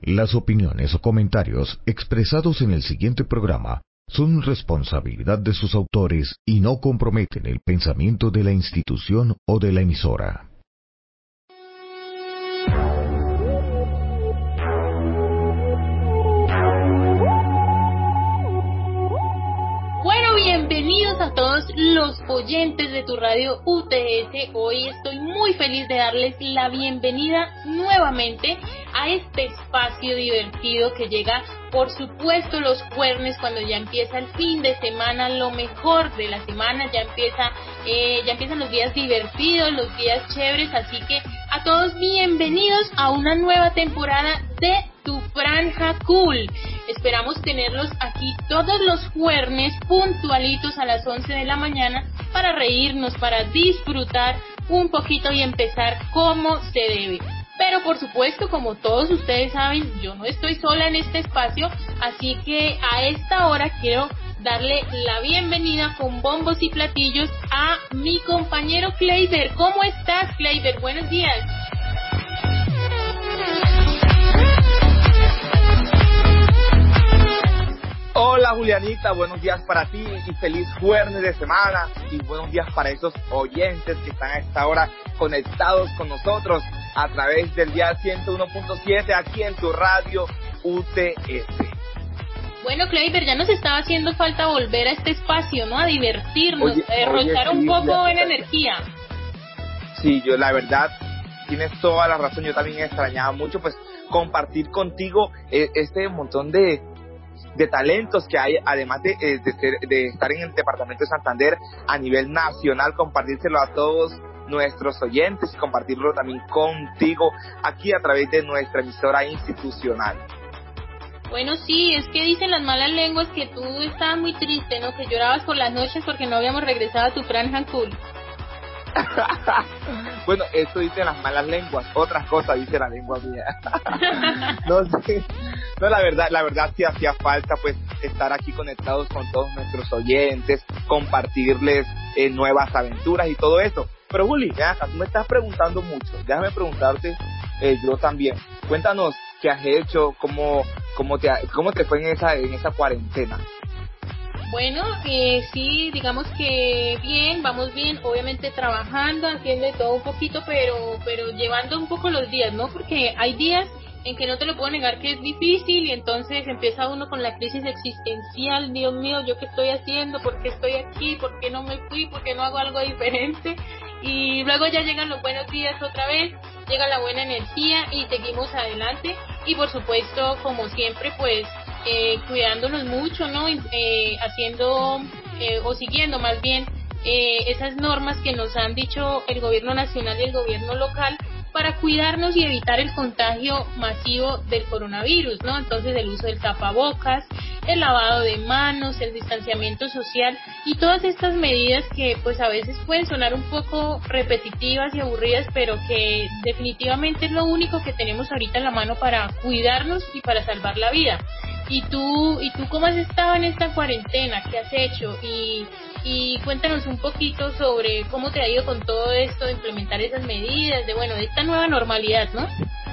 Las opiniones o comentarios expresados en el siguiente programa son responsabilidad de sus autores y no comprometen el pensamiento de la institución o de la emisora. Bueno, bienvenidos a todos los oyentes de tu radio UTS. Hoy estoy muy feliz de darles la bienvenida nuevamente a este espacio divertido que llega, por supuesto, los jueves, cuando ya empieza el fin de semana, lo mejor de la semana, ya empiezan los días divertidos, los días chéveres, así que a todos bienvenidos a una nueva temporada de Tu Franja Cool. Esperamos tenerlos aquí todos los jueves puntualitos a las 11 de la mañana para reírnos, para disfrutar un poquito y empezar como se debe. Pero por supuesto, como todos ustedes saben, yo no estoy sola en este espacio, así que a esta hora quiero darle la bienvenida con bombos y platillos a mi compañero Kleiber. ¿Cómo estás, Kleiber? Buenos días. Hola Julianita, buenos días para ti y feliz jueves de semana y buenos días para esos oyentes que están a esta hora conectados con nosotros a través del dial 101.7 aquí en tu radio UTS. Bueno, Kleiber, ya nos estaba haciendo falta volver a este espacio, ¿no? A divertirnos, a derrochar un poco en energía. Sí, yo la verdad, tienes toda la razón, yo también extrañaba mucho pues compartir contigo este montón de talentos que hay, además de estar en el departamento de Santander a nivel nacional, compartírselo a todos nuestros oyentes y compartirlo también contigo aquí a través de nuestra emisora institucional. Bueno, sí, es que dicen las malas lenguas que tú estabas muy triste, ¿no? Que llorabas por las noches porque no habíamos regresado a Tu Franja Cool. Bueno, esto dicen las malas lenguas, otras cosas dice la lengua mía. No sé, no, la verdad sí hacía falta pues estar aquí conectados con todos nuestros oyentes, compartirles nuevas aventuras y todo eso. Pero Juli, acá tú me estás preguntando mucho, déjame preguntarte yo también. Cuéntanos qué has hecho, cómo te fue en esa cuarentena. Bueno, sí, digamos que bien, vamos bien, obviamente trabajando, haciendo de todo un poquito, pero llevando un poco los días, ¿no? Porque hay días en que no te lo puedo negar que es difícil y entonces empieza uno con la crisis existencial. Dios mío, ¿yo qué estoy haciendo? ¿Por qué estoy aquí? ¿Por qué no me fui? ¿Por qué no hago algo diferente? Y luego ya llegan los buenos días otra vez, llega la buena energía y seguimos adelante. Y por supuesto, como siempre, pues cuidándonos mucho, ¿no? Haciendo o siguiendo más bien esas normas que nos han dicho el gobierno nacional y el gobierno local para cuidarnos y evitar el contagio masivo del coronavirus, ¿no? Entonces el uso del tapabocas, el lavado de manos, el distanciamiento social y todas estas medidas que pues a veces pueden sonar un poco repetitivas y aburridas, pero que definitivamente es lo único que tenemos ahorita en la mano para cuidarnos y para salvar la vida. ¿Y tú cómo has estado en esta cuarentena? ¿Qué has hecho? Y cuéntanos un poquito sobre cómo te ha ido con todo esto de implementar esas medidas, de esta nueva normalidad, ¿no?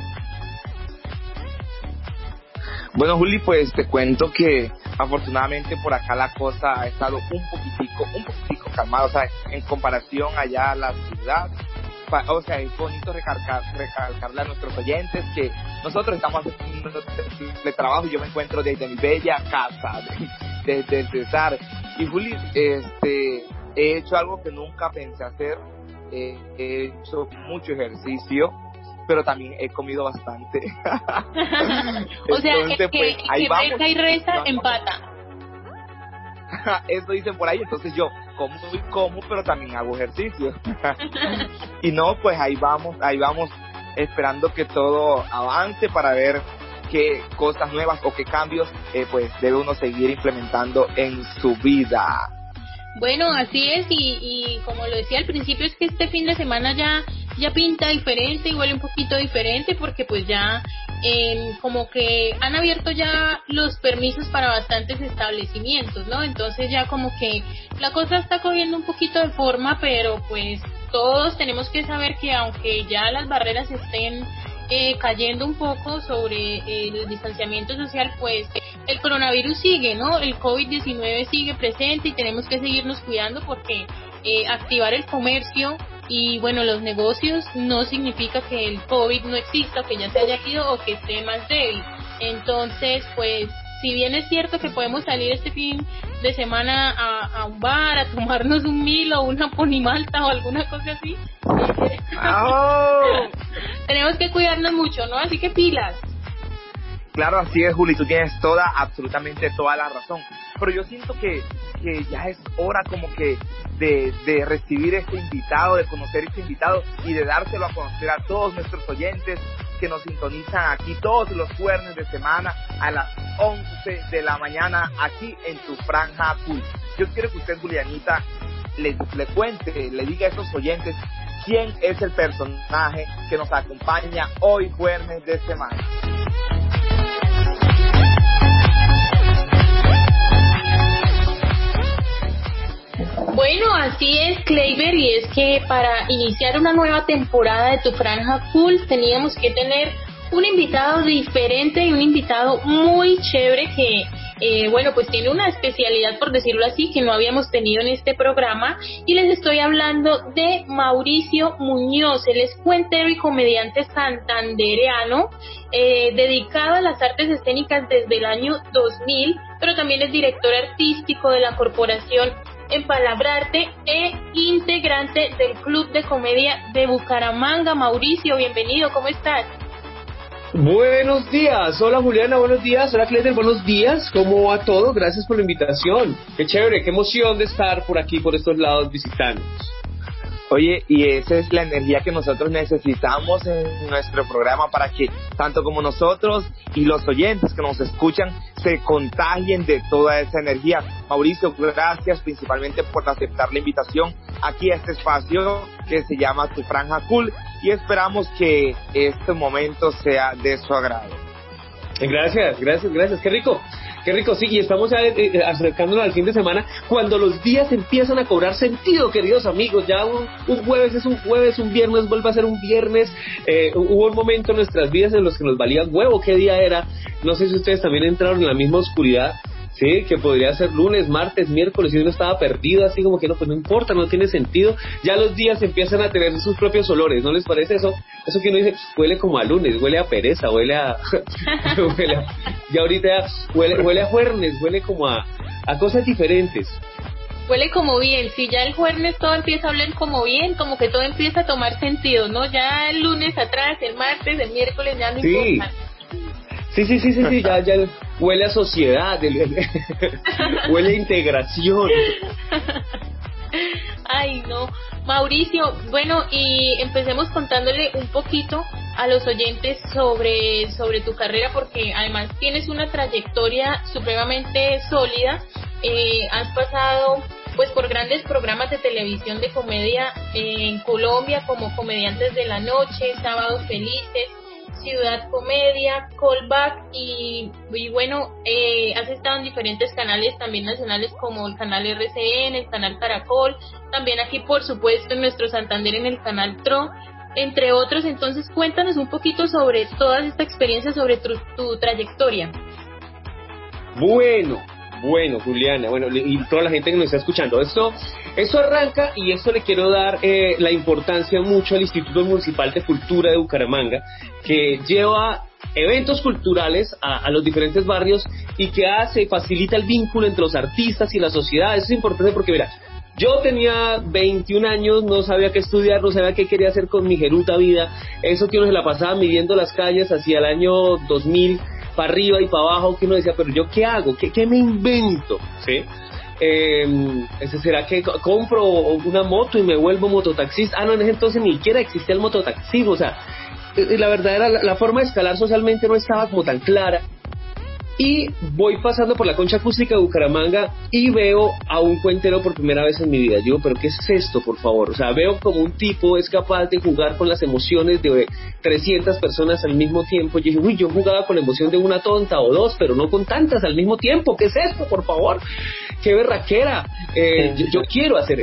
Bueno, Juli, pues te cuento que afortunadamente por acá la cosa ha estado un poquitico calmada, o sea, en comparación allá a la ciudad. O sea, es bonito recalcarle a nuestros oyentes que nosotros estamos haciendo el trabajo. Yo me encuentro desde mi bella casa, desde el Cesar. Y Juli, he hecho algo que nunca pensé hacer. He hecho mucho ejercicio, pero también he comido bastante. O sea, entonces, pues, ahí vamos. Y resta empata. Eso dicen por ahí, entonces yo como, pero también hago ejercicio. Y no, pues ahí vamos esperando que todo avance para ver qué cosas nuevas o qué cambios pues debe uno seguir implementando en su vida. Bueno, así es, y como lo decía al principio, es que este fin de semana ya pinta diferente y huele un poquito diferente, porque pues ya como que han abierto ya los permisos para bastantes establecimientos, ¿no? Entonces ya como que la cosa está cogiendo un poquito de forma, pero pues todos tenemos que saber que aunque ya las barreras estén cayendo un poco sobre el distanciamiento social, pues el coronavirus sigue, ¿no? El COVID-19 sigue presente y tenemos que seguirnos cuidando porque activar el comercio y bueno, los negocios no significa que el COVID no exista, que ya se haya ido o que esté más débil. Entonces, pues, si bien es cierto que podemos salir este fin de semana a un bar, a tomarnos un Milo o una ponimalta o alguna cosa así, tenemos que cuidarnos mucho, ¿no? Así que pilas. Claro, así es, Juli, tú tienes absolutamente toda la razón. Pero yo siento que ya es hora como que de recibir este invitado, de conocer este invitado y de dárselo a conocer a todos nuestros oyentes que nos sintonizan aquí todos los jueves de semana a las 11 de la mañana aquí en tu franja cool. Yo quiero que usted, Julianita, le cuente, le diga a estos oyentes quién es el personaje que nos acompaña hoy jueves de semana. Bueno, así es, Kleiber, y es que para iniciar una nueva temporada de Tu Franja Cool teníamos que tener un invitado diferente y un invitado muy chévere que, bueno, pues tiene una especialidad, por decirlo así, que no habíamos tenido en este programa, y les estoy hablando de Mauricio Muñoz. Él es cuentero y comediante santandereano, dedicado a las artes escénicas desde el año 2000, pero también es director artístico de la corporación Empalabrarte e integrante del Club de Comedia de Bucaramanga. Mauricio, bienvenido, ¿cómo estás? Buenos días, hola Juliana, buenos días, hola Cleter, buenos días, ¿cómo va todo? Gracias por la invitación, qué chévere, qué emoción de estar por aquí, por estos lados visitándonos. Oye, y esa es la energía que nosotros necesitamos en nuestro programa para que tanto como nosotros y los oyentes que nos escuchan se contagien de toda esa energía. Mauricio, gracias principalmente por aceptar la invitación aquí a este espacio que se llama Tu Franja Cool y esperamos que este momento sea de su agrado. Gracias, qué rico, sí, y estamos ya acercándonos al fin de semana, cuando los días empiezan a cobrar sentido, queridos amigos, ya un jueves es un jueves, un viernes vuelve a ser un viernes, hubo un momento en nuestras vidas en los que nos valía huevo qué día era, no sé si ustedes también entraron en la misma oscuridad, sí, que podría ser lunes, martes, miércoles, y uno estaba perdido, así como que no, pues no importa, no tiene sentido, ya los días empiezan a tener sus propios olores, ¿no les parece eso? Eso que uno dice, huele como a lunes, huele a pereza, huele a ya ahorita huele a jueves, huele como a cosas diferentes. Huele como bien, si ya el jueves todo empieza a oler como bien, como que todo empieza a tomar sentido, ¿no? Ya el lunes atrás, el martes, el miércoles ya no importa. Sí, ya huele a sociedad, huele a integración. Ay, no. Mauricio, bueno, y empecemos contándole un poquito a los oyentes sobre tu carrera, porque además tienes una trayectoria supremamente sólida. Has pasado pues por grandes programas de televisión de comedia en Colombia, como Comediantes de la Noche, Sábados Felices, Ciudad Comedia, Callback y bueno, has estado en diferentes canales también nacionales como el canal RCN, el canal Caracol, también aquí por supuesto en nuestro Santander en el canal TRO, entre otros. Entonces cuéntanos un poquito sobre toda esta experiencia, sobre tu trayectoria. Bueno, Juliana, y toda la gente que nos está escuchando, esto arranca, y esto le quiero dar la importancia mucho al Instituto Municipal de Cultura de Bucaramanga, que lleva eventos culturales a los diferentes barrios y que facilita el vínculo entre los artistas y la sociedad. Eso es importante porque, mira, yo tenía 21 años, no sabía qué estudiar, no sabía qué quería hacer con mi jeruta vida, eso que uno se la pasaba midiendo las calles hacia el año 2000, para arriba y para abajo, que uno decía, pero yo qué hago, qué me invento, ¿sí? ¿Será que compro una moto y me vuelvo mototaxista? No, en ese entonces ni siquiera existía el mototaxismo, o sea, la verdad era la forma de escalar socialmente no estaba como tan clara. Y voy pasando por la Concha Acústica de Bucaramanga y veo a un cuentero por primera vez en mi vida. Digo, ¿pero qué es esto, por favor? O sea, veo como un tipo es capaz de jugar con las emociones de 300 personas al mismo tiempo. Yo dije, yo jugaba con la emoción de una tonta o dos, pero no con tantas al mismo tiempo. ¿Qué es esto, por favor? ¡Qué berraquera! Yo quiero hacer eso.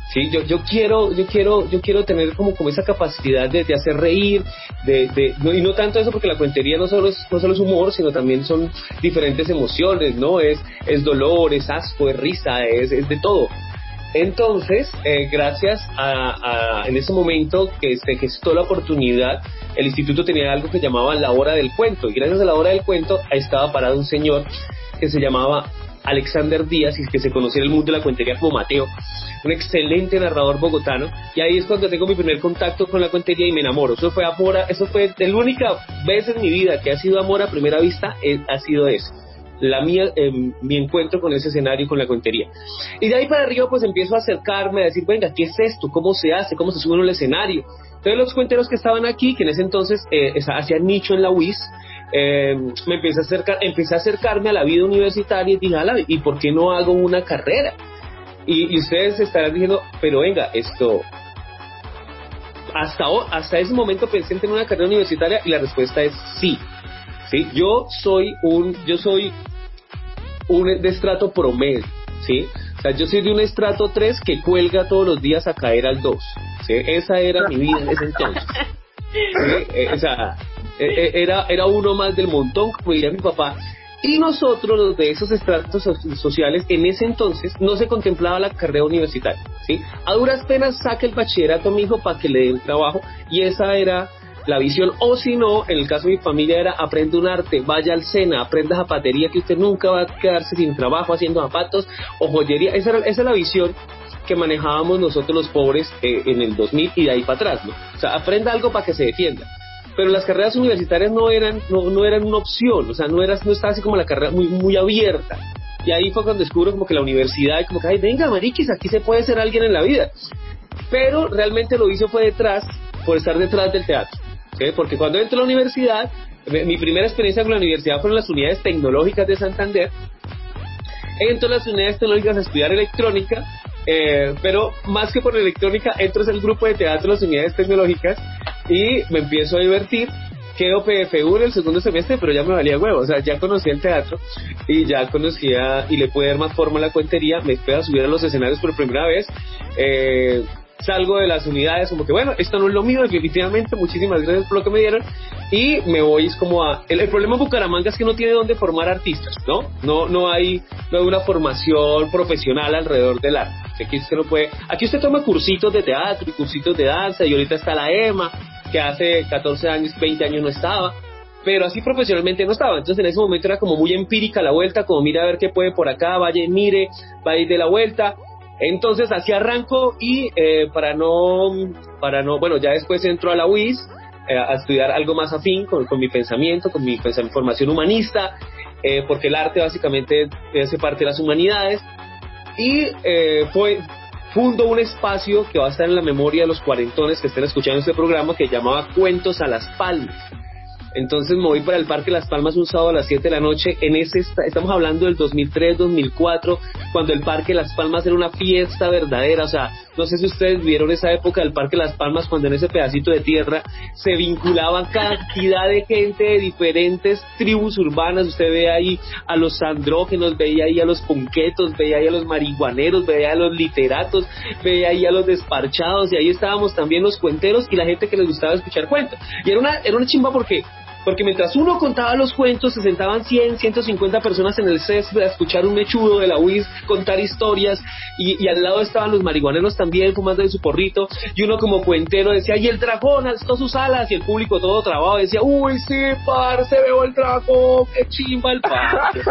Sí, yo quiero tener como esa capacidad de hacer reír, y no tanto eso, porque la cuentería no solo es humor, sino también son diferentes emociones, ¿no? Es dolor, es asco, es risa, es de todo. Entonces, gracias en ese momento que se gestó la oportunidad, el instituto tenía algo que llamaban la hora del cuento, y gracias a la hora del cuento ahí estaba parado un señor que se llamaba Alexander Díaz, y que se conocía en el mundo de la cuentería como Mateo, un excelente narrador bogotano, y ahí es cuando tengo mi primer contacto con la cuentería y me enamoro. Eso fue la única vez en mi vida que ha sido amor a primera vista, ha sido eso. Mi encuentro con ese escenario, con la cuentería. Y de ahí para arriba pues empiezo a acercarme, a decir, venga, ¿qué es esto? ¿Cómo se hace? ¿Cómo se sube en el escenario? Entonces los cuenteros que estaban aquí, que en ese entonces hacían nicho en la UIS, empecé a acercarme a la vida universitaria y dije, ¿y por qué no hago una carrera? Y ustedes estarán diciendo, pero venga, esto... Hasta ese momento pensé en tener una carrera universitaria, y la respuesta es sí. ¿Sí? Yo soy un de estrato promedio, ¿sí? O sea, yo soy de un estrato 3 que cuelga todos los días a caer al 2, ¿sí? Esa era mi vida en ese entonces. ¿Sí? O sea, era uno más del montón, como diría mi papá. Y nosotros, los de esos estratos sociales, en ese entonces no se contemplaba la carrera universitaria, ¿sí? A duras penas saca el bachillerato mi hijo para que le den trabajo, y esa era la visión. O si no, en el caso de mi familia era: aprende un arte, vaya al SENA, aprenda zapatería, que usted nunca va a quedarse sin trabajo haciendo zapatos o joyería. Esa es la visión que manejábamos nosotros los pobres en el 2000 y de ahí para atrás, ¿no? O sea, aprenda algo para que se defienda. Pero las carreras universitarias no eran una opción, o sea, no estaba así como la carrera muy, muy abierta. Y ahí fue cuando descubro como que la universidad, como que, ay, venga, mariquis, aquí se puede ser alguien en la vida. Pero realmente lo hice fue por estar detrás del teatro, ¿sí? Porque cuando entré a la universidad, mi primera experiencia con la universidad fueron las unidades tecnológicas de Santander. Entro a las unidades tecnológicas a estudiar electrónica, pero más que por electrónica, entro en el grupo de teatro de las unidades tecnológicas y me empiezo a divertir. Quedo PFU en el segundo semestre, pero ya me valía huevo, o sea, ya conocía el teatro y ya conocía, y le pude dar más forma a la cuentería. Me empecé a subir a los escenarios por primera vez. Salgo de las unidades como que, bueno, esto no es lo mío, definitivamente, muchísimas gracias por lo que me dieron, y me voy el problema en Bucaramanga es que no tiene dónde formar artistas, no hay una formación profesional alrededor del arte. Aquí usted toma cursitos de teatro y cursitos de danza, y ahorita está la EMA, que hace 14 años, 20 años no estaba, pero así profesionalmente no estaba. Entonces en ese momento era como muy empírica la vuelta, como mira a ver qué puede por acá, vaya y mire, va a ir de la vuelta. Entonces así arranco, y bueno, ya después entro a la UIS a estudiar algo más afín con mi pensamiento, con mi formación humanista, porque el arte básicamente hace parte de las humanidades, y fundo un espacio que va a estar en la memoria de los cuarentones que estén escuchando este programa, que llamaba Cuentos a las Palmas. Entonces me voy para el Parque Las Palmas un sábado a las 7 de la noche. Estamos hablando del 2003, 2004, cuando el Parque Las Palmas era una fiesta verdadera. O sea, no sé si ustedes vieron esa época del Parque Las Palmas, cuando en ese pedacito de tierra se vinculaban cantidad de gente de diferentes tribus urbanas. Usted ve ahí a los andrógenos, veía ahí a los punquetos, veía ahí a los marihuaneros, veía a los literatos, veía ahí a los desparchados, y ahí estábamos también los cuenteros y la gente que les gustaba escuchar cuentos. Y era una chimba porque mientras uno contaba los cuentos, se sentaban 100, 150 personas en el césped a escuchar un mechudo de la UIS contar historias, y al lado estaban los marihuaneros también fumando de su porrito, y uno como cuentero decía, y el dragón alzó sus alas, y el público todo trabado decía, uy, sí, parce, veo el dragón, qué chimba el parce.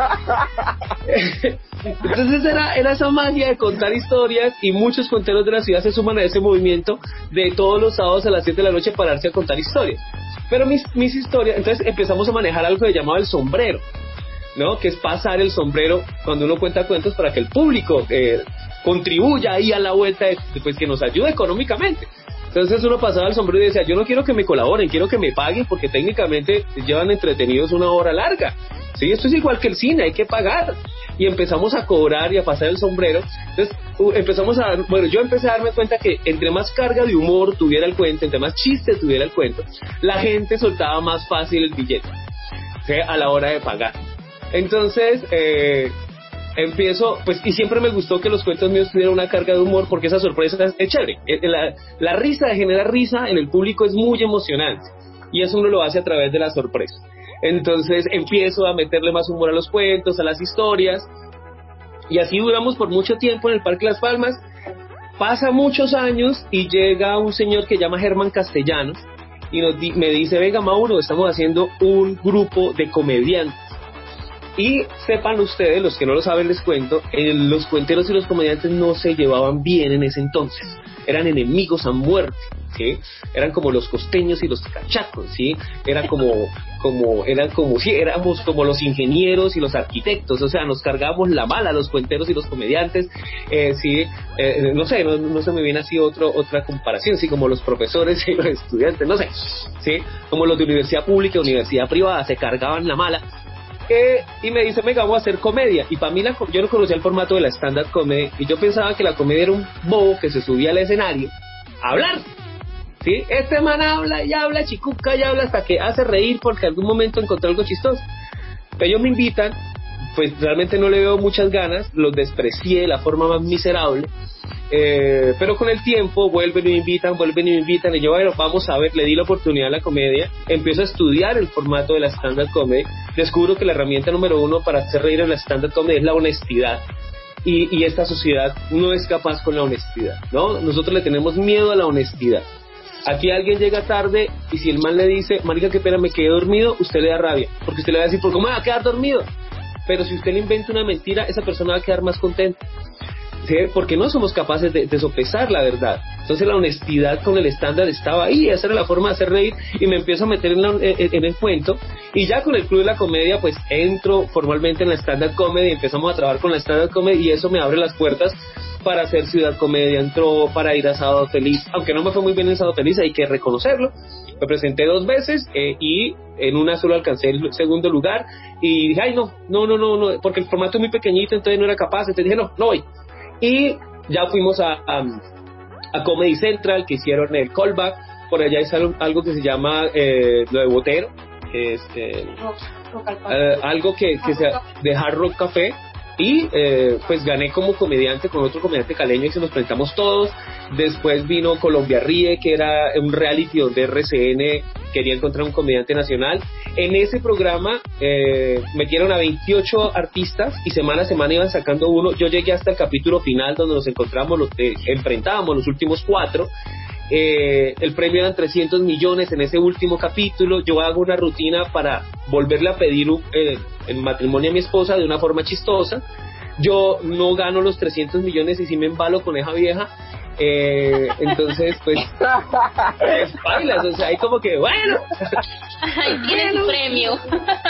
Entonces era esa magia de contar historias, y muchos cuenteros de la ciudad se suman a ese movimiento de todos los sábados a las 7 de la noche pararse a contar historias. Pero mis historias, entonces empezamos a manejar algo que llamaba el sombrero, ¿no? Que es pasar el sombrero cuando uno cuenta cuentos para que el público contribuya ahí a la vuelta, pues que nos ayude económicamente. Entonces uno pasaba el sombrero y decía, yo no quiero que me colaboren, quiero que me paguen, porque técnicamente llevan entretenidos una hora larga. Sí, esto es igual que el cine, hay que pagar. Y empezamos a cobrar y a pasar el sombrero. Entonces yo empecé a darme cuenta que entre más carga de humor tuviera el cuento, entre más chiste tuviera el cuento, la gente soltaba más fácil el billete, ¿sí? A la hora de pagar. Entonces empiezo, pues, y siempre me gustó que los cuentos míos tuvieran una carga de humor, porque esa sorpresa es chévere. La risa, de generar risa en el público es muy emocionante, y eso uno lo hace a través de la sorpresa. Entonces empiezo a meterle más humor a los cuentos, a las historias, y así duramos por mucho tiempo en el Parque Las Palmas. Pasa muchos años y llega un señor que llama Germán Castellanos y me dice, venga Mauro, estamos haciendo un grupo de comediantes. Y sepan ustedes, los que no lo saben les cuento, los cuenteros y los comediantes no se llevaban bien en ese entonces. Eran enemigos a muerte, ¿sí? Eran como los costeños y los cachacos, ¿sí? Éramos como los ingenieros y los arquitectos, o sea, nos cargábamos la mala los cuenteros y los comediantes, ¿sí? No sé, no se me viene así otra comparación, ¿sí? Como los profesores y los estudiantes, no sé, ¿sí? Como los de universidad pública y universidad privada, se cargaban la mala. Y me dice, venga, vamos a hacer comedia. Y para mí, yo no conocía el formato de la stand-up comedy, y yo pensaba que la comedia era un bobo que se subía al escenario a hablar, ¿sí? Este man habla y habla, chicuca y habla hasta que hace reír porque en algún momento encontró algo chistoso. Pero ellos me invitan, pues realmente no le veo muchas ganas, los desprecié de la forma más miserable, pero con el tiempo vuelven y me invitan, y yo, bueno, vamos a ver, le di la oportunidad a la comedia, empiezo a estudiar el formato de la stand-up comedy, descubro que la herramienta número uno para hacer reír en la stand-up comedy es la honestidad, y esta sociedad no es capaz con la honestidad, ¿no? Nosotros le tenemos miedo a la honestidad. Aquí alguien llega tarde y si el man le dice, marica, qué pena, me quedé dormido, usted le da rabia, porque usted le va a decir, ¿por cómo me va a quedar dormido? Pero si usted le inventa una mentira, esa persona va a quedar más contenta, ¿sí? Porque no somos capaces de sopesar la verdad. Entonces la honestidad con el estándar estaba ahí, esa era la forma de hacer reír, y me empiezo a meter en el cuento, y ya con el Club de la Comedia pues entro formalmente en la stand-up comedy, empezamos a trabajar con la stand-up comedy, y eso me abre las puertas para hacer Ciudad Comedia, entró para ir a Sábado Feliz, aunque no me fue muy bien en Sábado Feliz, hay que reconocerlo, me presenté 2 veces, y en una solo alcancé el segundo lugar, y dije, ay no, porque el formato es muy pequeñito, entonces no era capaz, entonces dije, no voy. Y ya fuimos a Comedy Central, que hicieron el callback, por allá hay algo que se llama lo de Botero, que es algo que sea de Hard Rock Café, y pues gané como comediante con otro comediante caleño y se nos presentamos todos. Después vino Colombia Ríe, que era un reality donde RCN quería encontrar un comediante nacional. En ese programa metieron a 28 artistas y semana a semana iban sacando uno. Yo llegué hasta el capítulo final donde nos enfrentábamos los últimos 4. El premio eran 300 millones en ese último capítulo. Yo hago una rutina para volverle a pedir el matrimonio a mi esposa de una forma chistosa. Yo no gano los 300 millones y sí me embalo con esa vieja. Entonces pues bailas, o sea, hay como que bueno, ahí tienes el premio.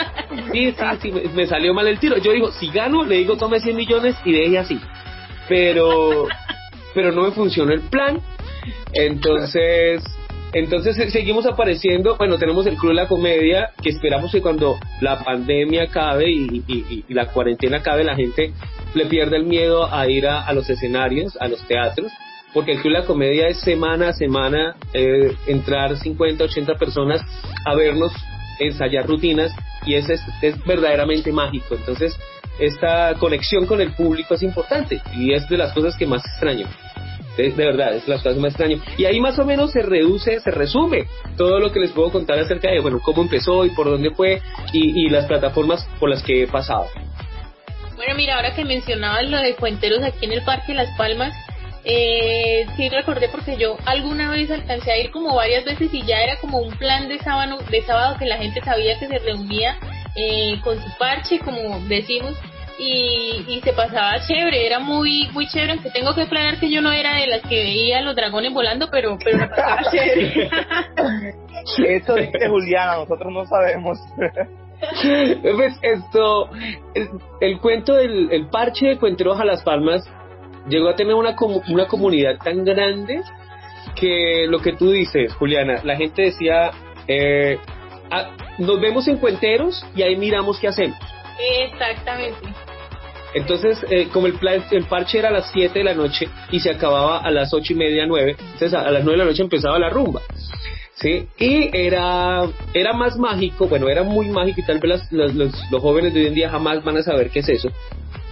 Sí, me salió mal el tiro. Yo digo, si gano, le digo tome 100 millones y deje así, pero no me funcionó el plan. Entonces seguimos apareciendo. Bueno, tenemos el Club de la Comedia, que esperamos que cuando la pandemia acabe y la cuarentena acabe, la gente le pierda el miedo a ir a los escenarios, a los teatros, porque el Club de la Comedia es semana a semana entrar 50, 80 personas a vernos ensayar rutinas, y es verdaderamente mágico. Entonces esta conexión con el público es importante y es de las cosas que más extraño. De verdad, es las cosas más extrañas. Y ahí más o menos se resume todo lo que les puedo contar acerca de, bueno, cómo empezó y por dónde fue, y las plataformas por las que he pasado. Bueno, mira, ahora que mencionabas lo de cuenteros aquí en el Parque Las Palmas, sí recordé porque yo alguna vez alcancé a ir como varias veces y ya era como un plan de sábado que la gente sabía que se reunía con su parche, como decimos, y se pasaba chévere, era muy muy chévere, aunque tengo que aclarar que yo no era de las que veía los dragones volando, pero me pasaba chévere. Eso dice Juliana, nosotros no sabemos. Pues el cuento del parche de Cuenteros a Las Palmas llegó a tener una comunidad tan grande que lo que tú dices, Juliana, la gente decía, nos vemos en Cuenteros y ahí miramos qué hacemos. Exactamente. Entonces, como el parche era a las 7 de la noche y se acababa a las 8:30, 9, entonces a las 9 de la noche empezaba la rumba, ¿sí? Y era más mágico, bueno, era muy mágico, y tal vez los jóvenes de hoy en día jamás van a saber qué es eso.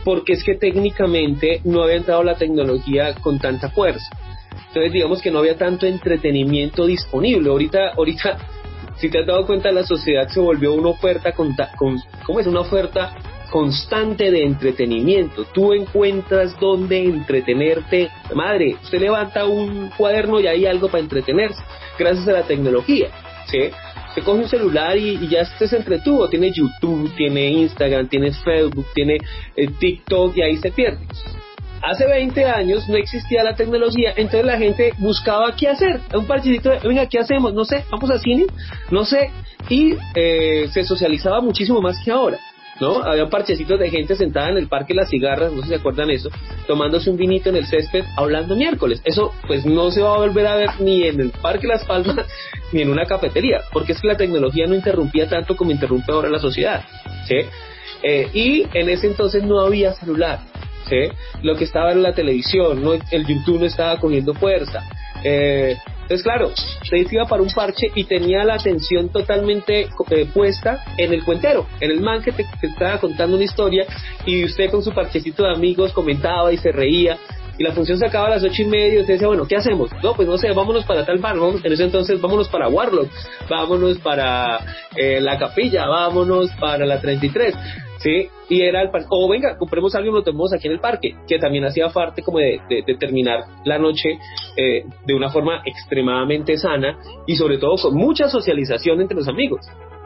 porque es que técnicamente no había entrado la tecnología con tanta fuerza. Entonces digamos que no había tanto entretenimiento disponible. Ahorita si te has dado cuenta, la sociedad se volvió una oferta ¿cómo es? Una oferta constante de entretenimiento. Tú encuentras dónde entretenerte. Madre, usted levanta un cuaderno y hay algo para entretenerse, gracias a la tecnología, ¿sí? Se coge un celular y ya se entretuvo. Tiene YouTube, tiene Instagram, tiene Facebook, tiene TikTok, y ahí se pierde. Hace 20 años no existía la tecnología, entonces la gente buscaba qué hacer, un parchecito de, venga, ¿qué hacemos? No sé, vamos al cine, no sé, y se socializaba muchísimo más que ahora, ¿no? Había parchecitos de gente sentada en el Parque Las Cigarras, no sé si se acuerdan eso, tomándose un vinito en el césped, hablando miércoles. Eso pues no se va a volver a ver ni en el Parque Las Palmas ni en una cafetería, porque es que la tecnología no interrumpía tanto como interrumpe ahora la sociedad, ¿sí? Y en ese entonces no había celular, ¿sí? Lo que estaba en la televisión, ¿no? El YouTube no estaba cogiendo fuerza. Entonces, claro, usted iba para un parche y tenía la atención totalmente puesta en el cuentero, en el man que te estaba contando una historia, y usted con su parchecito de amigos comentaba y se reía. Y la función se acaba a las 8:30 y usted decía, bueno, ¿qué hacemos? No, pues no sé, vámonos para tal bar, ¿no? En ese entonces vámonos para Warlock, vámonos para La Capilla, vámonos para la 33, ¿sí? Y era el parque, o venga, compremos algo y lo tomemos aquí en el parque, que también hacía parte como de terminar la noche de una forma extremadamente sana y sobre todo con mucha socialización entre los amigos.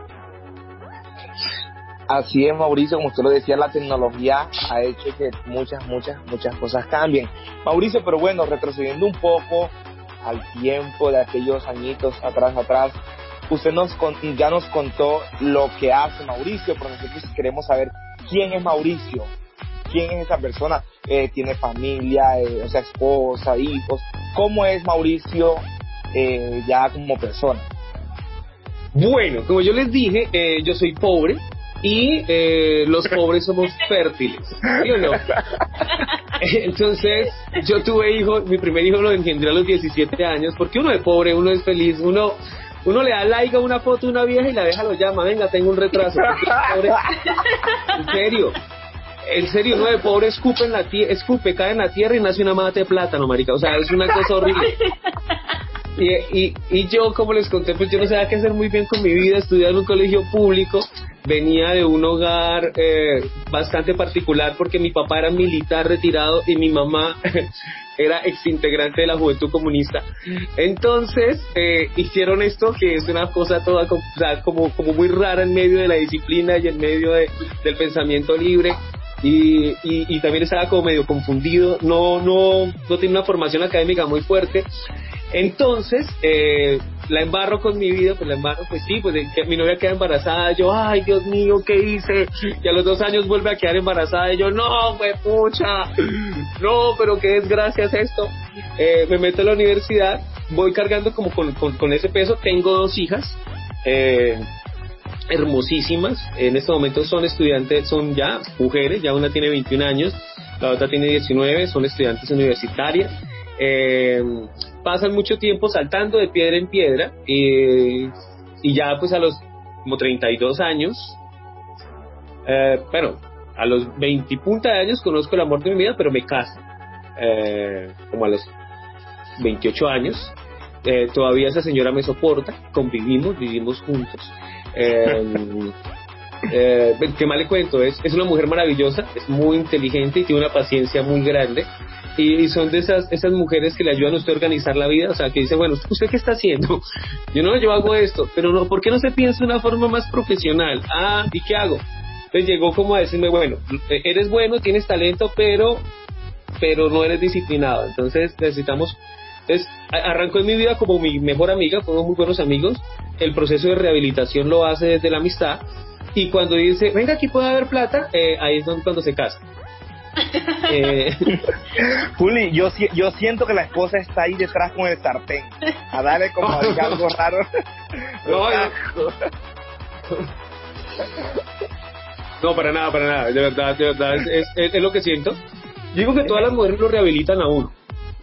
Así es, Mauricio, como usted lo decía, la tecnología ha hecho que muchas cosas cambien. Mauricio, pero bueno, retrocediendo un poco al tiempo de aquellos añitos atrás, usted ya nos contó lo que hace Mauricio, pero nosotros queremos saber quién es Mauricio, quién es esa persona, tiene familia, o sea, esposa, hijos, ¿cómo es Mauricio ya como persona? Bueno, como yo les dije, yo soy pobre. Y los pobres somos fértiles, ¿sí o no? Entonces yo tuve hijos, mi primer hijo lo engendré a los 17 años, porque uno es pobre, uno es feliz, uno le da like a una foto de una vieja y la vieja lo llama, venga, tengo un retraso. Pobre, en serio, uno de pobre escupe, cae en la tierra y nace una mata de plátano, marica, o sea, es una cosa horrible. Y yo, como les conté, pues yo no sabía qué hacer muy bien con mi vida, estudié en un colegio público, venía de un hogar bastante particular porque mi papá era militar retirado y mi mamá era exintegrante de la Juventud Comunista. Entonces hicieron esto, que es una cosa toda como muy rara en medio de la disciplina y en medio del pensamiento libre. Y también estaba como medio confundido, no tenía una formación académica muy fuerte. Entonces la embarro con mi vida, pues que mi novia queda embarazada, yo, ay Dios mío, ¿qué hice? Y a los 2 años vuelve a quedar embarazada y yo, no, pues pucha, no, pero qué desgracia es esto. Me meto a la universidad, voy cargando como con ese peso. Tengo 2 hijas hermosísimas, en este momento son estudiantes, son ya mujeres, ya una tiene 21 años, la otra tiene 19, son estudiantes universitarias. Pasan mucho tiempo saltando de piedra en piedra y ya pues a los como 32 años, bueno, a los 20 y punta de años conozco el amor de mi vida, pero me caso como a los 28 años. Todavía esa señora me soporta, vivimos juntos. ¿Qué más le cuento? Es una mujer maravillosa, es muy inteligente y tiene una paciencia muy grande. Y son de esas mujeres que le ayudan a usted a organizar la vida, o sea, que dice, bueno, ¿usted qué está haciendo? Yo hago esto, pero no, ¿por qué no se piensa de una forma más profesional? ¿Y qué hago? Entonces llegó como a decirme, bueno, eres bueno, tienes talento, pero no eres disciplinado, entonces necesitamos. Entonces arrancó en mi vida como mi mejor amiga, fuimos muy buenos amigos. El proceso de rehabilitación lo hace desde la amistad, y cuando dice, venga, aquí puede haber plata, ahí es cuando se casa. Juli, yo siento que la esposa está ahí detrás con el sartén a darle como algo raro. No, para nada, de verdad es lo que siento. Digo que todas las mujeres lo rehabilitan a uno.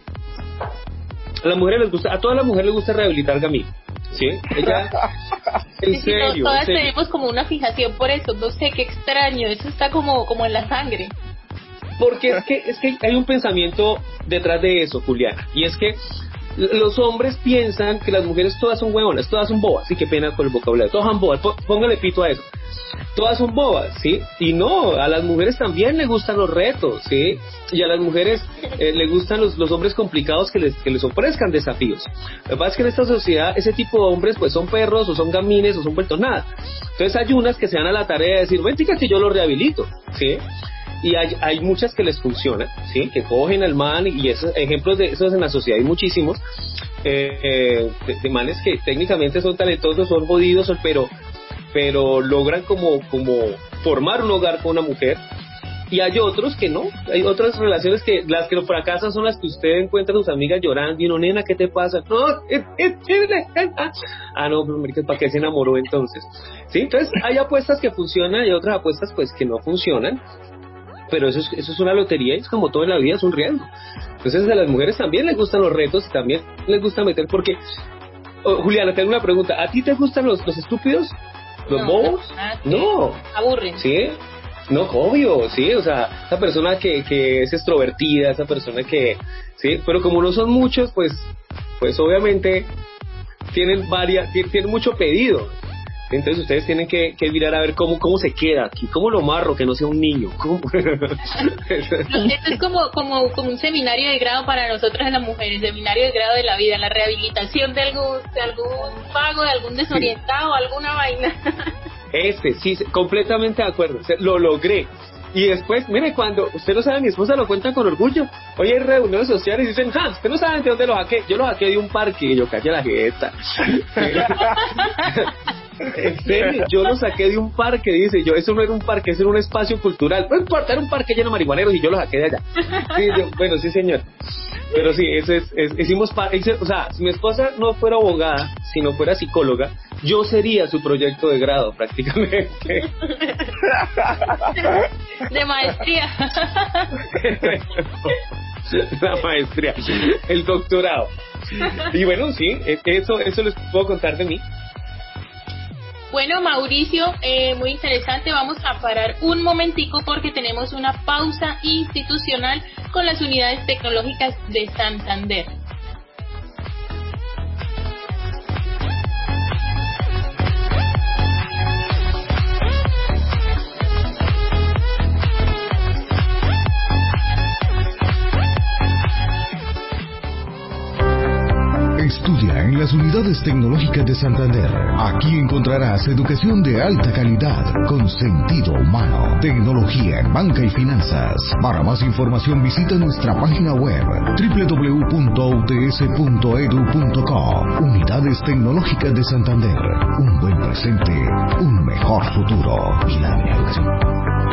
A todas las mujeres les gusta rehabilitar a mí, ¿sí? Ella, en serio. Todas tenemos como una fijación por eso, no sé, qué extraño, eso está como en la sangre. Porque es que hay un pensamiento detrás de eso, Juliana, y es que los hombres piensan que las mujeres todas son huevonas, todas son bobas, sí, qué pena con el vocabulario, todas son bobas, póngale pito a eso, todas son bobas, ¿sí? Y no, a las mujeres también les gustan los retos, ¿sí? Y a las mujeres les gustan los hombres complicados que les ofrezcan desafíos. Lo que pasa es que en esta sociedad ese tipo de hombres pues son perros o son gamines o son vueltos nada. Entonces hay unas que se dan a la tarea de decir, ven, que yo lo rehabilito, ¿sí? Y hay muchas que les funcionan, ¿sí? Que cogen al man, y esos ejemplos de esos en la sociedad hay muchísimos, de manes que técnicamente son talentosos, son jodidos, pero logran como formar un hogar con una mujer. Y hay otros que no, hay otras relaciones que las que fracasan son las que usted encuentra a sus amigas llorando y uno, nena, ¿qué te pasa? No, no, pero ¿para qué se enamoró entonces? Sí, entonces hay apuestas que funcionan y otras apuestas pues que no funcionan. Pero eso es una lotería, y es como todo en la vida, es un riesgo. Entonces a las mujeres también les gustan los retos y también les gusta meter, porque Juliana, tengo una pregunta, ¿a ti te gustan los estúpidos? ¿Los bobos? No. Aburren. ¿Sí? No, obvio, sí, o sea, esa persona que es extrovertida, esa persona que, sí, pero como no son muchos, pues obviamente tienen mucho pedido. Entonces ustedes tienen que mirar a ver cómo se queda aquí, cómo lo marro, que no sea un niño. Esto es como un seminario de grado para nosotras las mujeres, seminario de grado de la vida, la rehabilitación de algún vago, de algún desorientado, alguna vaina. Sí, completamente de acuerdo, lo logré. Y después, mire, cuando usted no sabe, mi esposa lo cuenta con orgullo. Hoy hay reuniones sociales y dicen, usted no sabe de dónde lo saqué. Yo lo saqué de un parque. Y yo, calle la jeta. En serio, yo lo saqué de un parque, dice yo, eso no era un parque, eso era un espacio cultural. No importa, era un parque lleno de marihuaneros y yo lo saqué de allá. Sí, bueno, sí, señor. Pero sí, o sea, si mi esposa no fuera abogada, si no fuera psicóloga, yo sería su proyecto de grado, prácticamente. De maestría. La maestría, el doctorado. Y bueno, sí, eso les puedo contar de mí. Bueno, Mauricio, muy interesante. Vamos a parar un momentico porque tenemos una pausa institucional con las unidades tecnológicas de Santander. Estudia en las unidades tecnológicas de Santander. Aquí encontrarás educación de alta calidad con sentido humano, tecnología en banca y finanzas. Para más información visita nuestra página web www.uts.edu.co. Unidades tecnológicas de Santander. Un buen presente, un mejor futuro. Y la educación.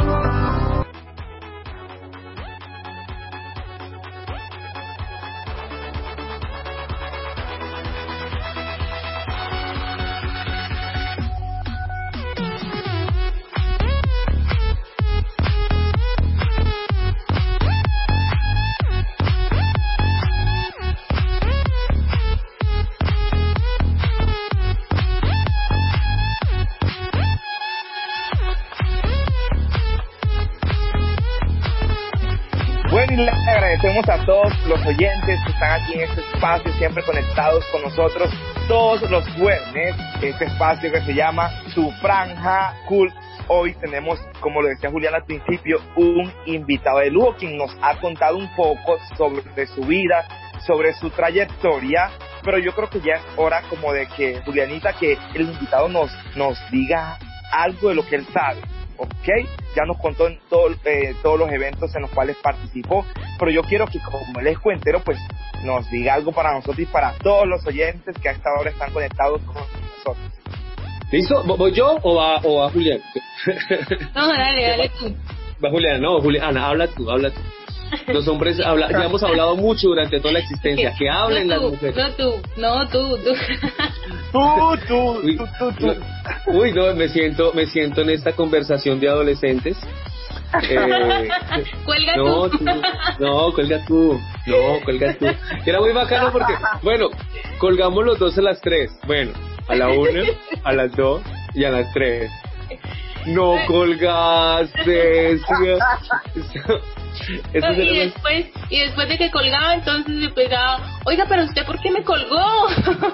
Le agradecemos a todos los oyentes que están aquí en este espacio, siempre conectados con nosotros todos los jueves, este espacio que se llama Tu Franja Cool. Hoy tenemos, como lo decía Julián al principio, un invitado de lujo quien nos ha contado un poco sobre su vida, sobre su trayectoria, pero yo creo que ya es hora como de que Julianita, que el invitado nos diga algo de lo que él sabe. ¿Ok? Ya nos contó en todos los eventos en los cuales participó, pero yo quiero que, como él es cuentero, pues nos diga algo para nosotros y para todos los oyentes que a esta hora están conectados con nosotros. ¿Listo? ¿Voy yo o va Julián? No, dale tú. Va Julián, no, Juliana, habla tú. Los hombres ya hemos hablado mucho durante toda la existencia, que hablen las mujeres. No, tú. Tú. Uy, no, me siento en esta conversación de adolescentes. Cuelga tú. No, cuelga tú. Era muy bacano porque, bueno, colgamos los dos a las 3. Bueno, a la 1, a las 2 y a las 3. No colgaste. No, y después de que colgaba, entonces yo pegaba, oiga, pero usted, ¿por qué me colgó?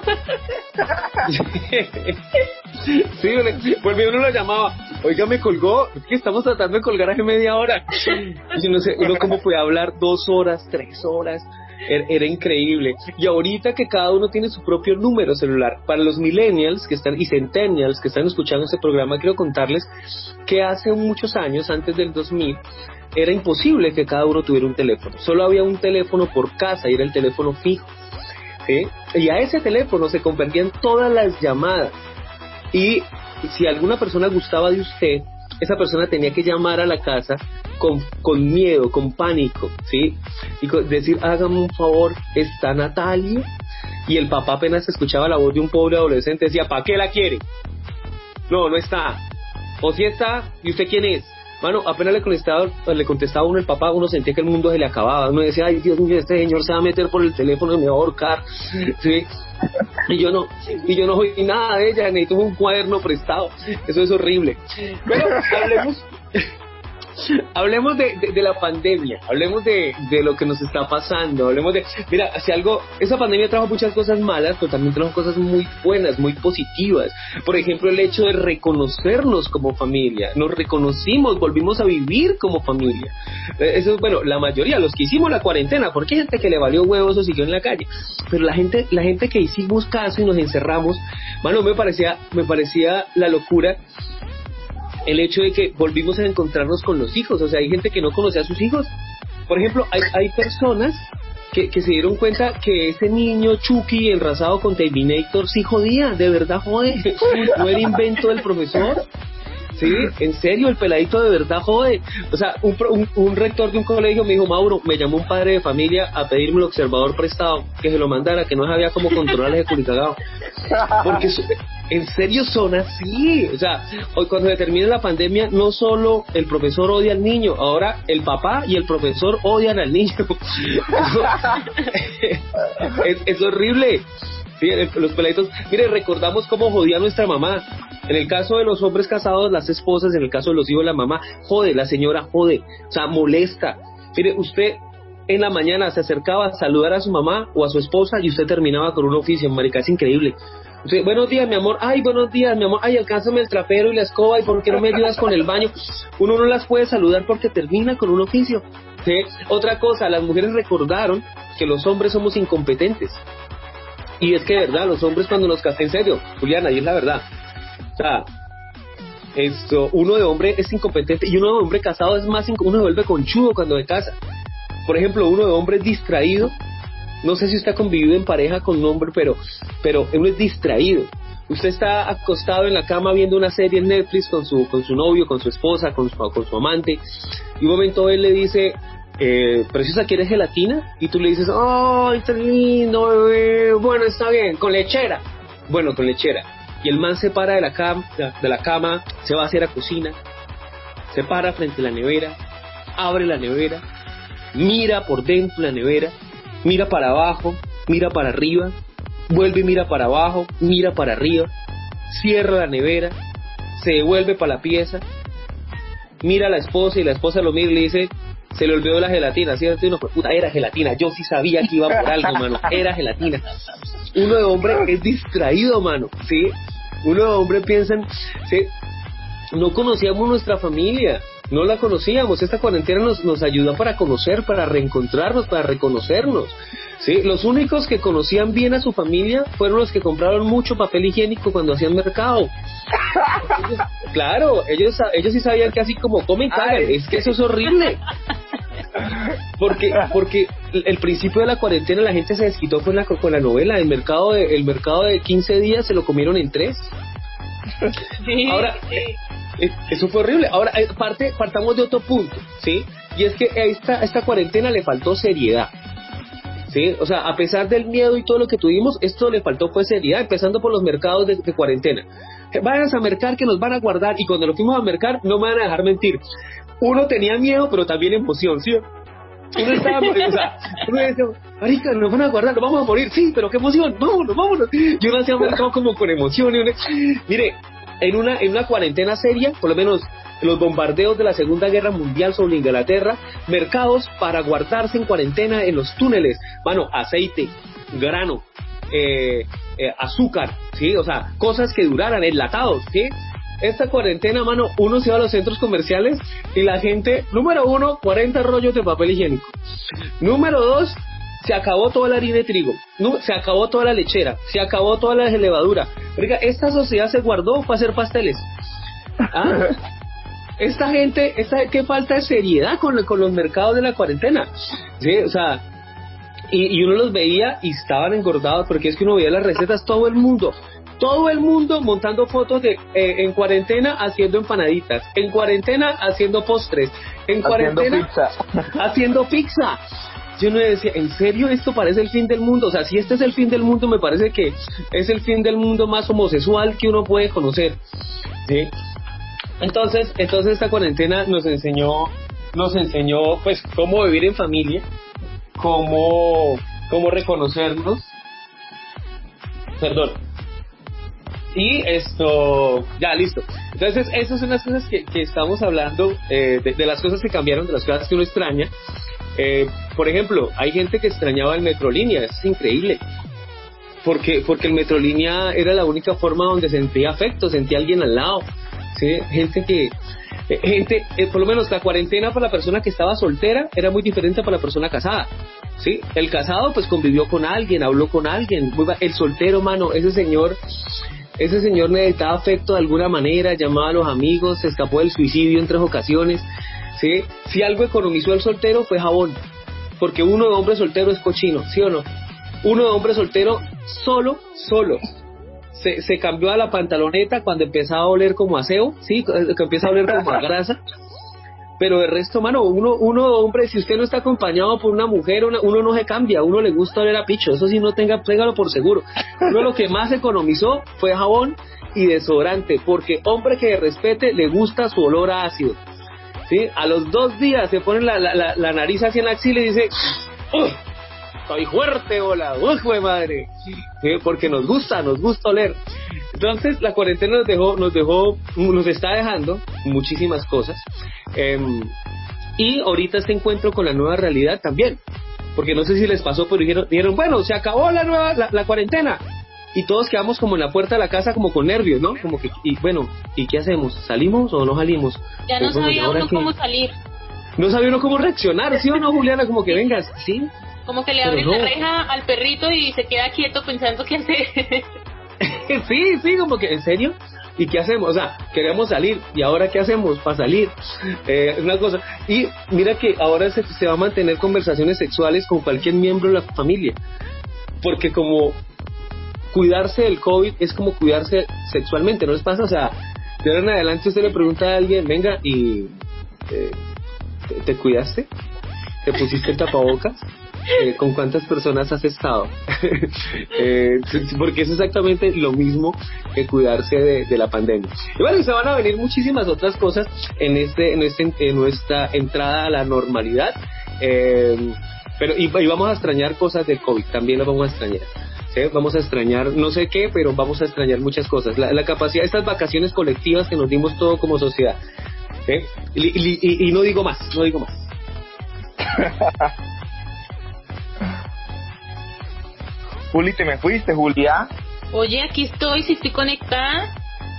Sí, volvió uno lo llamaba, oiga, me colgó, es que estamos tratando de colgar hace media hora. Y yo no sé, uno cómo puede hablar 2 horas, 3 horas, era increíble. Y ahorita que cada uno tiene su propio número celular, para los millennials que están y centennials que están escuchando este programa, quiero contarles que hace muchos años, antes del 2000, era imposible que cada uno tuviera un teléfono. Solo había un teléfono por casa y era el teléfono fijo, ¿sí? Y a ese teléfono se convertían todas las llamadas. Y si alguna persona gustaba de usted, esa persona tenía que llamar a la casa con miedo, con pánico, ¿sí? Y decir, hágame un favor, ¿está Natalia? Y el papá apenas escuchaba la voz de un pobre adolescente, decía, ¿para qué la quiere? No, no está. O si está, ¿y usted quién es? Mano, apenas le contestaba uno el papá, uno sentía que el mundo se le acababa. Uno decía, ay, Dios mío, este señor se va a meter por el teléfono y me va a ahorcar, ¿sí? Y yo no oí nada de ella, necesito un cuaderno prestado. Eso es horrible. Pero hablemos de la pandemia, hablemos de lo que nos está pasando, hablemos de, mira, si algo, esa pandemia trajo muchas cosas malas, pero también trajo cosas muy buenas, muy positivas. Por ejemplo, el hecho de reconocernos como familia, nos reconocimos, volvimos a vivir como familia. Eso, bueno, la mayoría, los que hicimos la cuarentena, porque hay gente que le valió huevos o siguió en la calle, pero la gente que hicimos caso y nos encerramos, mano, me parecía la locura el hecho de que volvimos a encontrarnos con los hijos. O sea, hay gente que no conocía a sus hijos. Por ejemplo, hay personas que se dieron cuenta que ese niño Chucky enrasado con Terminator sí jodía, de verdad jode. No era invento del profesor. Sí, en serio, el peladito de verdad jode. O sea, un rector de un colegio me dijo, Mauro, me llamó un padre de familia a pedirme el observador prestado, que se lo mandara, que no sabía cómo controlar ese culicagado. Porque en serio son así. O sea, hoy cuando se termine la pandemia, no solo el profesor odia al niño, ahora el papá y el profesor odian al niño. Es horrible. Sí, los peladitos, mire, recordamos cómo jodía nuestra mamá. En el caso de los hombres casados, las esposas; en el caso de los hijos, la mamá jode, la señora jode, o sea, molesta. Mire, usted en la mañana se acercaba a saludar a su mamá o a su esposa y usted terminaba con un oficio, marica, es increíble. Usted, buenos días, mi amor. Ay, buenos días, mi amor. Ay, alcánzame el trapero y la escoba, y ¿por qué no me ayudas con el baño? Uno no las puede saludar porque termina con un oficio. ¿Sí? Otra cosa, las mujeres recordaron que los hombres somos incompetentes. Y es que de verdad, los hombres cuando nos casan, en serio, Juliana, y es la verdad. O sea, uno de hombre es incompetente y uno de hombre casado es más, uno se vuelve conchudo cuando se casa. Por ejemplo, uno de hombre es distraído. No sé si usted ha convivido en pareja con un hombre, pero uno es distraído. Usted está acostado en la cama viendo una serie en Netflix con su novio, con su esposa, con su amante, y un momento él le dice, ¿preciosa, quieres gelatina? Y tú le dices, ¡ay, está lindo, bebé! Bueno, está bien, con lechera. Bueno, con lechera. Y el man se para de la cama, se va hacia la cocina, se para frente a la nevera, abre la nevera, mira por dentro la nevera, mira para abajo, mira para arriba, vuelve y mira para abajo, mira para arriba, cierra la nevera, se devuelve para la pieza, mira a la esposa y la esposa lo mira y le dice, se le olvidó la gelatina, ¿cierto? Y uno, puta, era gelatina, yo sí sabía que iba por algo, mano, era gelatina. Uno de hombre es distraído, mano, ¿sí? Uno de hombre piensa en, ¿sí? No conocíamos nuestra familia, no la conocíamos. Esta cuarentena nos ayudó para conocer, para reencontrarnos, para reconocernos, ¿sí? Los únicos que conocían bien a su familia fueron los que compraron mucho papel higiénico cuando hacían mercado. Claro, ellos sí sabían que así como comen, cagan. Es que eso es horrible. Porque el principio de la cuarentena la gente se desquitó con la novela. El mercado de 15 días se lo comieron en 3. Sí, ahora sí. Eso fue horrible. Ahora partamos de otro punto, ¿sí? Y es que a esta cuarentena le faltó seriedad, ¿sí? O sea, a pesar del miedo y todo lo que tuvimos, esto le faltó pues seriedad, empezando por los mercados de cuarentena. Vayan a mercar que nos van a guardar, y cuando lo fuimos a mercar, no me van a dejar mentir, uno tenía miedo pero también emoción, ¿sí? Uno estaba, o sea, uno decía, marica, nos van a guardar, nos vamos a morir, sí, pero qué emoción, vámonos. Y uno hacía mercado como con emoción, y uno, mire, en una cuarentena seria, por lo menos los bombardeos de la Segunda Guerra Mundial sobre Inglaterra, mercados para guardarse en cuarentena en los túneles, mano, aceite, grano, azúcar, ¿sí? O sea, cosas que duraran, enlatados, ¿sí? Esta cuarentena, mano, uno se va a los centros comerciales y la gente, número 1, 40 rollos de papel higiénico. Número 2, se acabó toda la harina de trigo, se acabó toda la lechera, se acabó toda la levadura. Oiga, esta sociedad se guardó para hacer pasteles. ¿Ah? Esta gente, qué falta de seriedad con los mercados de la cuarentena. Sí, o sea, y uno los veía y estaban engordados, porque es que uno veía las recetas, todo el mundo montando fotos de en cuarentena haciendo empanaditas, en cuarentena haciendo postres, en cuarentena haciendo pizza. Yo no decía, ¿en serio esto parece el fin del mundo? O sea, si este es el fin del mundo, me parece que es el fin del mundo más homosexual que uno puede conocer, ¿sí? Entonces esta cuarentena nos enseñó pues cómo vivir en familia, cómo reconocernos, perdón, y esto, ya listo. Entonces esas son las cosas que estamos hablando, de las cosas que cambiaron, de las cosas que uno extraña. Por ejemplo, hay gente que extrañaba el Metrolínea, es increíble, porque el Metrolínea era la única forma donde sentía afecto, sentía a alguien al lado, ¿sí? Por lo menos la cuarentena para la persona que estaba soltera era muy diferente para la persona casada, ¿sí? El casado pues convivió con alguien, habló con alguien. El soltero, mano, ese señor necesitaba afecto de alguna manera, llamaba a los amigos, se escapó del suicidio en 3 ocasiones, ¿sí? Si algo economizó el soltero fue jabón, porque uno de hombre soltero es cochino, ¿sí o no? Uno de hombre soltero solo se cambió a la pantaloneta cuando empezaba a oler como aseo, ¿sí? Que empieza a oler como a grasa. Pero de resto, mano, uno hombre, si usted no está acompañado por una mujer, uno no se cambia, uno le gusta oler a picho, eso sí, téngalo por seguro. Uno lo que más economizó fue jabón y desodorante, porque hombre que respete le gusta su olor a ácido, ¿sí? A los 2 días se pone la nariz hacia la axila y dice, ¡ugh! Estoy fuerte, hola, ¡ugh, madre! ¿Sí? Porque nos gusta oler. Entonces la cuarentena nos está dejando muchísimas cosas, y ahorita este encuentro con la nueva realidad también, porque no sé si les pasó, pero dijeron, bueno, se acabó la cuarentena, y todos quedamos como en la puerta de la casa como con nervios, ¿no? Como que, ¿y qué hacemos? ¿Salimos o no salimos? Ya no sabía uno cómo salir. No sabía uno cómo reaccionar, ¿sí o no, Juliana? Como que vengas, ¿sí? Como que le abren la reja al perrito y se queda quieto pensando qué hacer. Sí, como que, ¿en serio? ¿Y qué hacemos? O sea, queremos salir, ¿y ahora qué hacemos para salir? Una cosa. Y mira que ahora se va a mantener conversaciones sexuales con cualquier miembro de la familia, porque como cuidarse del COVID es como cuidarse sexualmente, ¿no les pasa? O sea, de ahora en adelante usted le pregunta a alguien, venga, ¿y te cuidaste? ¿Te pusiste el tapabocas? ¿Con cuántas personas has estado? Porque es exactamente lo mismo que cuidarse de la pandemia. Y bueno, se van a venir muchísimas otras cosas en nuestra entrada a la normalidad, pero vamos a extrañar cosas del COVID, también las vamos a extrañar, ¿sí? Vamos a extrañar no sé qué, pero vamos a extrañar muchas cosas, la capacidad de estas vacaciones colectivas que nos dimos todo como sociedad, ¿sí? Y no digo más. Juli, ¿te me fuiste, Julia? Oye, aquí estoy, si estoy conectada.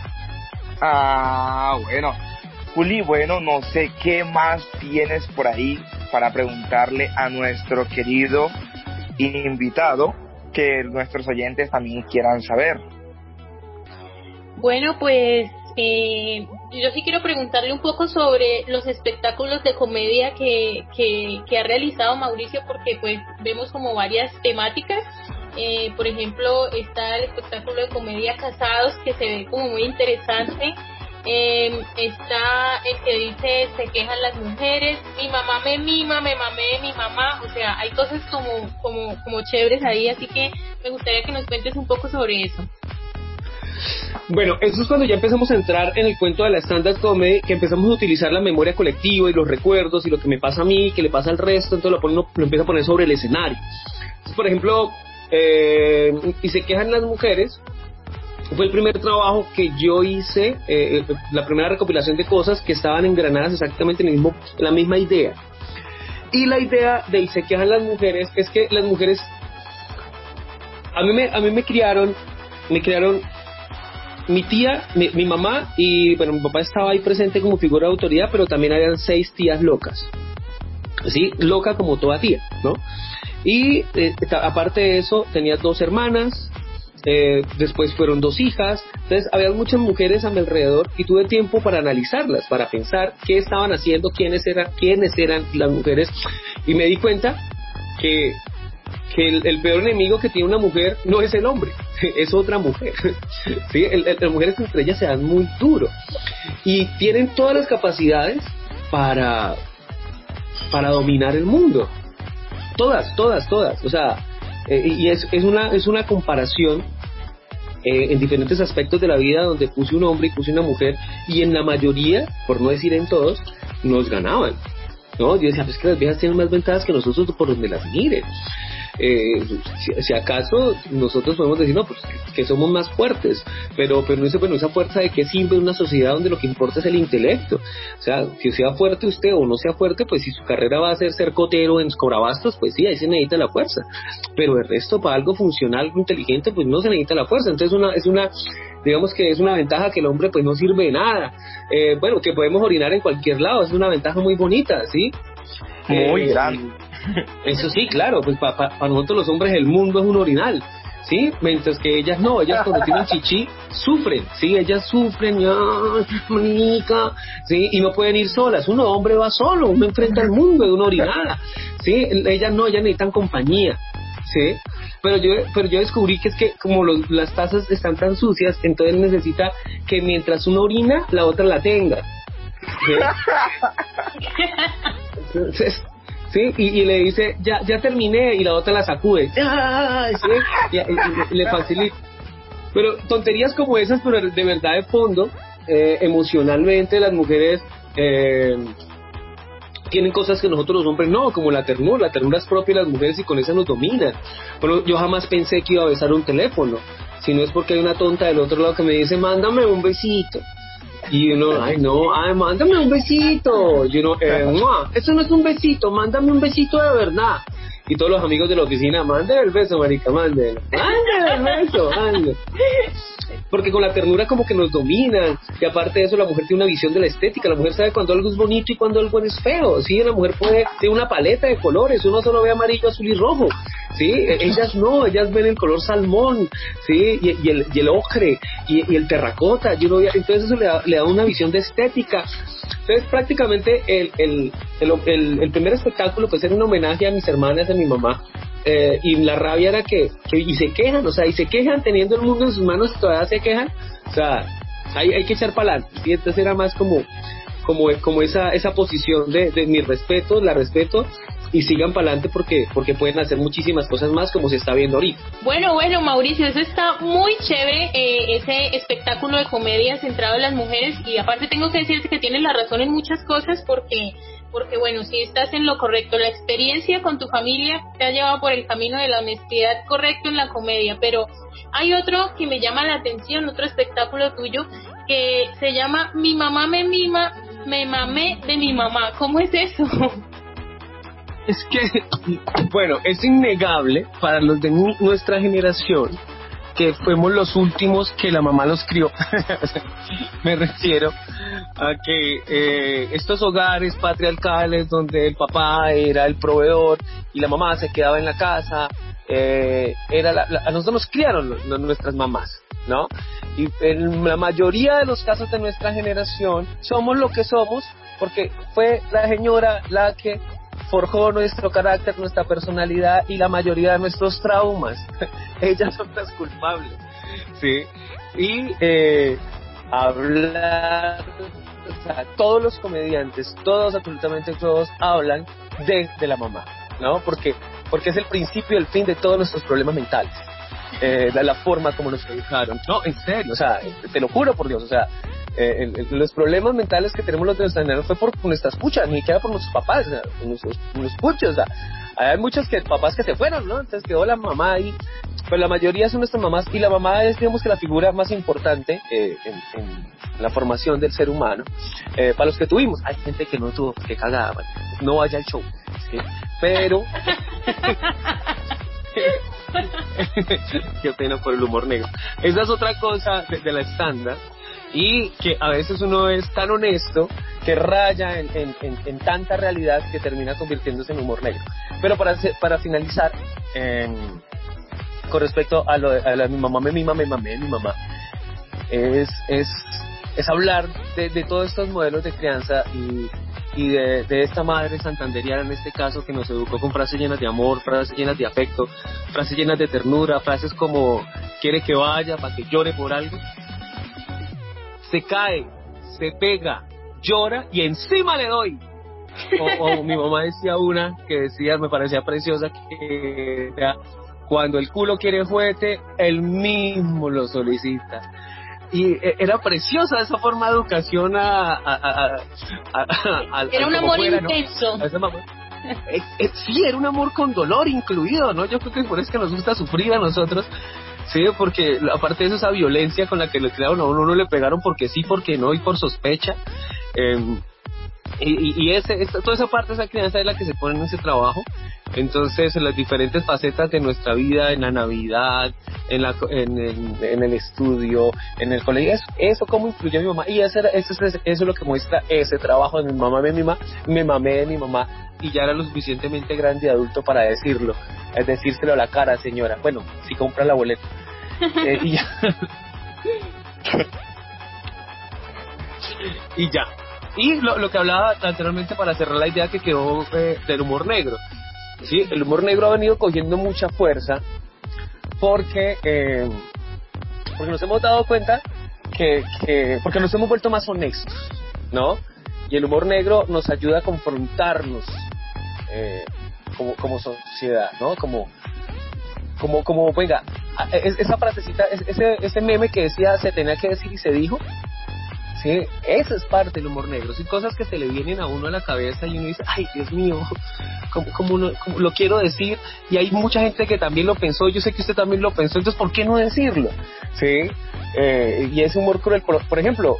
Bueno. Juli, bueno, no sé qué más tienes por ahí para preguntarle a nuestro querido invitado que nuestros oyentes también quieran saber. Bueno, pues yo sí quiero preguntarle un poco sobre los espectáculos de comedia que ha realizado Mauricio, porque pues vemos como varias temáticas. Por ejemplo, está el espectáculo de comedia Casados, que se ve como muy interesante. Está el que dice se quejan las mujeres, mi mamá me mima, me mamé de mi mamá. O sea, hay cosas como chéveres ahí, así que me gustaría que nos cuentes un poco sobre eso. Bueno, eso es cuando ya empezamos a entrar en el cuento de la stand-up comedy, que empezamos a utilizar la memoria colectiva y los recuerdos y lo que me pasa a mí, que le pasa al resto, entonces lo empieza a poner sobre el escenario. Entonces, por ejemplo, y se quejan las mujeres, fue el primer trabajo que yo hice, la primera recopilación de cosas que estaban engranadas exactamente en la misma idea. Y la idea de Y se quejan las mujeres es que las mujeres, a mí me criaron mi tía, mi mamá, y bueno, mi papá estaba ahí presente como figura de autoridad, pero también habían 6 tías locas, ¿sí? Loca como toda tía, ¿no? Y aparte de eso, tenía 2 hermanas, después fueron 2 hijas, entonces había muchas mujeres a mi alrededor y tuve tiempo para analizarlas, para pensar qué estaban haciendo, quiénes eran las mujeres, y me di cuenta que el peor enemigo que tiene una mujer no es el hombre, es otra mujer. ¿Sí? Las mujeres entre ellas se dan muy duro y tienen todas las capacidades para dominar el mundo, todas, o sea, y es una comparación en diferentes aspectos de la vida donde puse un hombre y puse una mujer, y en la mayoría, por no decir en todos, nos ganaban, ¿no? Yo decía, pues que las viejas tienen más ventajas que nosotros por donde las miren. Si acaso nosotros podemos decir, no, pues que somos más fuertes, pero no sé, bueno, esa fuerza de qué sirve en una sociedad donde lo que importa es el intelecto. O sea, que sea fuerte usted o no sea fuerte, pues si su carrera va a ser cotero en Corabastos, pues sí, ahí se necesita la fuerza, pero el resto para algo funcional, algo inteligente, pues no se necesita la fuerza. Entonces digamos que es una ventaja que el hombre pues no sirve de nada. Bueno, que podemos orinar en cualquier lado, es una ventaja muy bonita, ¿sí? Muy grande. Eso sí, claro, pues para nosotros los hombres el mundo es un orinal, ¿sí? Mientras que ellas no, ellas cuando tienen chichi sufren, ¿sí? Ellas sufren, manica, ¿sí? Y no pueden ir solas, uno hombre va solo, uno enfrenta al mundo de una orinada, ¿sí? Ellas no, ellas necesitan compañía, ¿sí? Pero yo descubrí que es que como las tazas están tan sucias, entonces necesita que mientras uno orina, la otra la tenga, ¿sí? Entonces, sí, y le dice, ya terminé, y la otra la sacude, ¿sí? Y le facilita. Pero tonterías como esas, pero de verdad de fondo, emocionalmente las mujeres tienen cosas que nosotros los hombres no, como la ternura es propia de las mujeres y con esa nos dominan. Pero yo jamás pensé que iba a besar un teléfono, si no es porque hay una tonta del otro lado que me dice, mándame un besito. Y uno, mándame un besito. Y uno, eso no es un besito, mándame un besito de verdad. Y todos los amigos de la oficina, mándale el beso, marica, mándale el beso, mándale. Porque con la ternura como que nos dominan, y aparte de eso la mujer tiene una visión de la estética, la mujer sabe cuando algo es bonito y cuando algo es feo, ¿sí? La mujer tiene una paleta de colores, uno solo ve amarillo, azul y rojo, ¿sí? Ellas no, ellas ven el color salmón, ¿sí? Y el ocre, y el terracota, entonces eso le da una visión de estética. Entonces prácticamente el primer espectáculo pues era un homenaje a mis hermanas, a mi mamá, y la rabia era que y se quejan teniendo el mundo en sus manos y todavía se quejan, o sea, hay que echar para adelante, ¿sí? Entonces era más como esa posición de mi respeto, la respeto, y sigan para adelante porque pueden hacer muchísimas cosas más como se está viendo ahorita. Bueno, Mauricio, eso está muy chévere, ese espectáculo de comedia centrado en las mujeres, y aparte tengo que decirte que tienes la razón en muchas cosas porque bueno, si estás en lo correcto, la experiencia con tu familia te ha llevado por el camino de la honestidad correcto en la comedia, pero hay otro que me llama la atención, otro espectáculo tuyo que se llama Mi mamá me mima, me mamé de mi mamá. ¿Cómo es eso? Es que, bueno, es innegable para los de nuestra generación que fuimos los últimos que la mamá los crió. Me refiero a que estos hogares patriarcales donde el papá era el proveedor y la mamá se quedaba en la casa, a nosotros nos criaron nuestras mamás, ¿no? Y en la mayoría de los casos de nuestra generación somos lo que somos porque fue la señora la que forjó nuestro carácter, nuestra personalidad y la mayoría de nuestros traumas. Ellas son las culpables, ¿sí? Y hablar, o sea, todos los comediantes, absolutamente todos, hablan de la mamá, ¿no? Porque es el principio y el fin de todos nuestros problemas mentales. La forma como nos educaron. No, en serio, o sea, te lo juro por Dios, o sea, los problemas mentales que tenemos los de nuestra generación fue por nuestra escucha, ni siquiera por nuestros papás, o sea, por nuestros escuchas, o sea, Hay muchos papás que se fueron, ¿no? Entonces quedó la mamá ahí, pues la mayoría son nuestras mamás, y la mamá es, digamos, que la figura más importante en la formación del ser humano. Para los que tuvimos, hay gente que no tuvo, que cagada, no vaya al show, ¿sí? Pero qué pena por el humor negro. Esa es otra cosa de la estándar, y que a veces uno es tan honesto que raya en tanta realidad que termina convirtiéndose en humor negro. Pero para finalizar, con respecto a mi mamá, mi mamá, es hablar de todos estos modelos de crianza y de esta madre santanderiana en este caso, que nos educó con frases llenas de amor, frases llenas de afecto, frases llenas de ternura, frases como quiere que vaya para que llore por algo. Se cae, se pega, llora y encima le doy. O mi mamá decía una que decía, me parecía preciosa, que era, cuando el culo quiere juguete, él mismo lo solicita. Y era preciosa esa forma de educación era un amor fuera, intenso, ¿no? Sí, era un amor con dolor incluido, ¿no? Yo creo que por eso es que nos gusta sufrir a nosotros, sí, porque aparte de eso, esa violencia con la que le crearon a uno le pegaron porque sí, porque no y por sospecha, y toda esa parte de esa crianza es la que se pone en ese trabajo. Entonces, en las diferentes facetas de nuestra vida, en la Navidad, en el estudio, en el colegio, eso cómo influyó mi mamá, y eso es lo que muestra ese trabajo de mi mamá, me mamé de mi mamá, y ya era lo suficientemente grande y adulto para decirlo, es decírselo a la cara, señora, bueno, si compra la boleta, y ya. Y ya. Y lo que hablaba anteriormente, para cerrar la idea que quedó del humor negro. Sí, el humor negro ha venido cogiendo mucha fuerza porque nos hemos dado cuenta porque nos hemos vuelto más honestos, ¿no? Y el humor negro nos ayuda a confrontarnos como sociedad, ¿no? Como venga, esa frasecita, ese meme que decía se tenía que decir y se dijo. Sí, eso es parte del humor negro. Son cosas que se le vienen a uno a la cabeza y uno dice, ay, Dios mío, como lo quiero decir. Y hay mucha gente que también lo pensó, yo sé que usted también lo pensó, entonces ¿por qué no decirlo? Sí, y ese humor cruel, por ejemplo,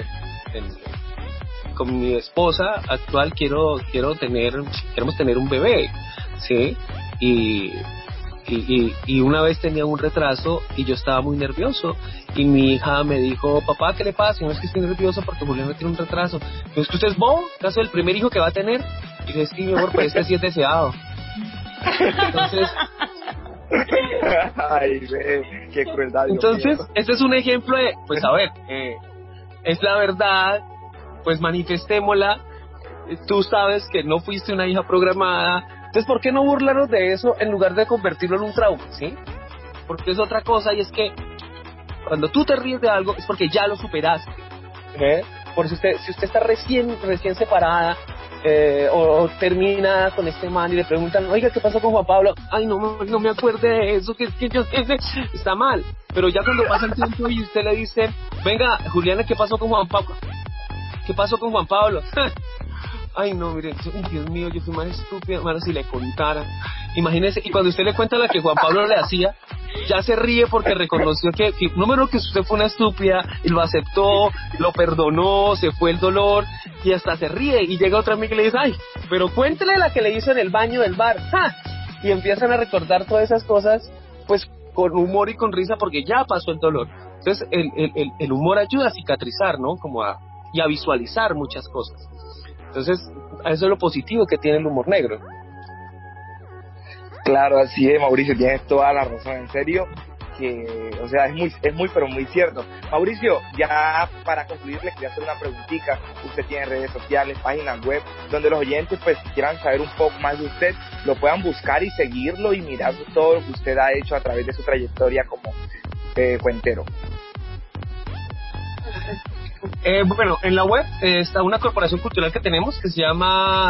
con mi esposa actual queremos tener un bebé, sí, y una vez tenía un retraso y yo estaba muy nervioso, y mi hija me dijo, papá, ¿qué le pasa? Y no, es que estoy nervioso porque Julián tiene un retraso. ¿No es que usted es bobo? ¿Acaso el primer hijo que va a tener? Y dije, sí, mi amor, pero este sí es deseado. Entonces, ay, qué crueldad. Entonces, este es un ejemplo de, pues a ver, es la verdad, pues manifestémosla. Tú sabes que no fuiste una hija programada, entonces ¿por qué no burlarnos de eso en lugar de convertirlo en un trauma? ¿Sí? Porque es otra cosa, y es que cuando tú te ríes de algo es porque ya lo superaste. Por si usted está recién separada, o termina con este man y le preguntan, oiga, ¿qué pasó con Juan Pablo? Ay, no me acuerde de eso, que yo está mal. Pero ya cuando pasa el tiempo y usted le dice, venga, Juliana, ¿qué pasó con Juan Pablo? ¿Qué pasó con Juan Pablo? Ay, no, mire, Dios mío, yo fui más estúpida, hermano, si le contara. Imagínese, y cuando usted le cuenta la que Juan Pablo le hacía, ya se ríe porque reconoció que número que usted fue una estúpida, y lo aceptó, lo perdonó, se fue el dolor, y hasta se ríe, y llega otra amiga y le dice, ay, pero cuéntele la que le hizo en el baño del bar, ¡ja! Y empiezan a recordar todas esas cosas, pues, con humor y con risa, porque ya pasó el dolor. Entonces, el humor ayuda a cicatrizar, ¿no? Y a visualizar muchas cosas. Entonces, eso es lo positivo que tiene el humor negro. Claro, así es, Mauricio, tienes toda la razón, en serio, que, o sea, es muy, pero muy cierto. Mauricio, ya para concluir, le quería hacer una preguntita. Usted tiene redes sociales, páginas web, donde los oyentes, pues, quieran saber un poco más de usted, lo puedan buscar y seguirlo y mirar todo lo que usted ha hecho a través de su trayectoria como cuentero. Bueno, en la web está una corporación cultural que tenemos que se llama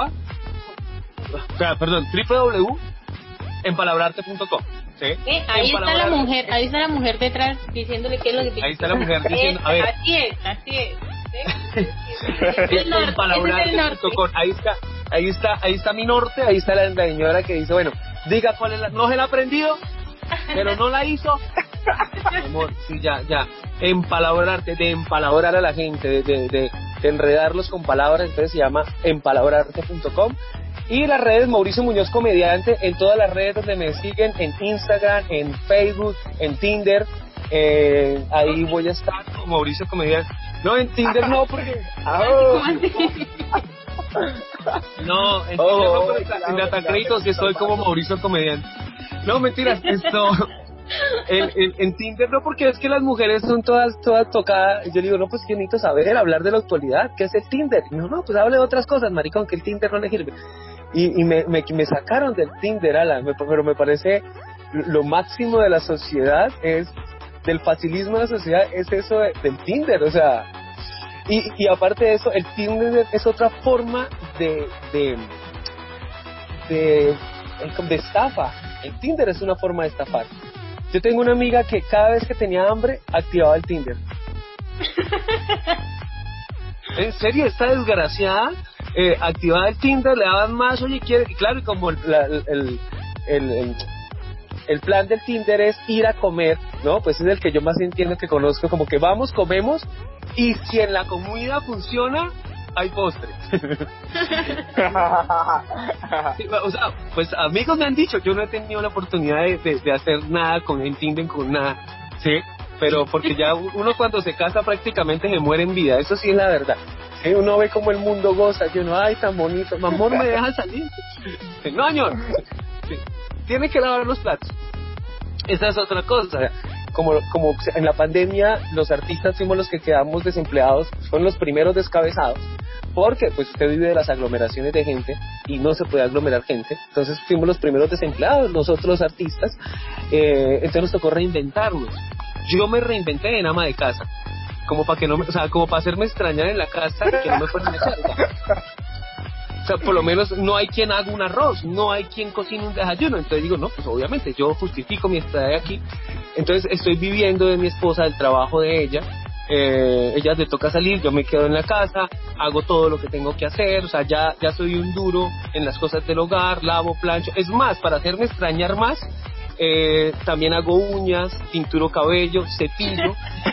www.empalabrarte.com. ¿Sí? Ahí está la mujer detrás diciéndole qué es lo que ahí está la mujer diciendo, a ver. Así es. ¿Sí? Empalabrarte.com. Ahí está. ahí está mi norte, ahí está la señora que dice, bueno, diga cuál es no se la ha aprendido, pero no la hizo. Amor, sí, ya, empalabrarte, de empalabrar a la gente, de enredarlos con palabras, entonces se llama empalabrarte.com. Y las redes, Mauricio Muñoz Comediante, en todas las redes donde me siguen, en Instagram, en Facebook, en Tinder, ahí voy a estar con Mauricio Comediante. No, en Tinder no, porque... No, en Tinder no, pero en Datacréditos sí estoy como Mauricio Comediante. No, mentiras, en Tinder no, porque es que las mujeres son todas tocadas. Yo digo, no, pues que necesito saber, hablar de la actualidad, ¿qué es el Tinder? No, pues hable de otras cosas, maricón, que el Tinder no le sirve. Y me sacaron del Tinder, pero me parece lo máximo de la sociedad del facilismo de la sociedad, es eso del Tinder, o sea, y aparte de eso, el Tinder es otra forma de estafa. El Tinder es una forma de estafar. Yo tengo una amiga que cada vez que tenía hambre activaba el Tinder. En serio, esta desgraciada activaba el Tinder, le daban más, oye, quiere, y claro, y como el plan del Tinder es ir a comer, ¿no? Pues es el que yo más entiendo, que conozco, como que vamos, comemos, y si en la comida funciona, hay postre. Sí, o sea, pues amigos me han dicho, yo no he tenido la oportunidad de hacer nada con el Tinder, con nada, ¿sí? Pero porque ya uno cuando se casa prácticamente se muere en vida, eso sí es la verdad. ¿Sí? Uno ve como el mundo goza, y uno, ay, tan bonito, mi amor, ¿me deja salir? No, señor, sí. Tiene que lavar los platos. Esa es otra cosa. Como en la pandemia los artistas fuimos los que quedamos desempleados, son los primeros descabezados, porque pues usted vive de las aglomeraciones de gente y no se puede aglomerar gente, entonces fuimos los primeros desempleados, nosotros los artistas, entonces nos tocó reinventarnos. Yo me reinventé en ama de casa, como para que no como para hacerme extrañar en la casa, que no me fueran a echar. O sea, por lo menos no hay quien haga un arroz, no hay quien cocine un desayuno. Entonces digo, no, pues obviamente yo justifico mi estadía aquí. Entonces estoy viviendo de mi esposa, del trabajo de ella. Ella le toca salir, yo me quedo en la casa, hago todo lo que tengo que hacer. O sea, ya soy un duro en las cosas del hogar, lavo, plancho. Es más, para hacerme extrañar más, también hago uñas, pinturo cabello, cepillo.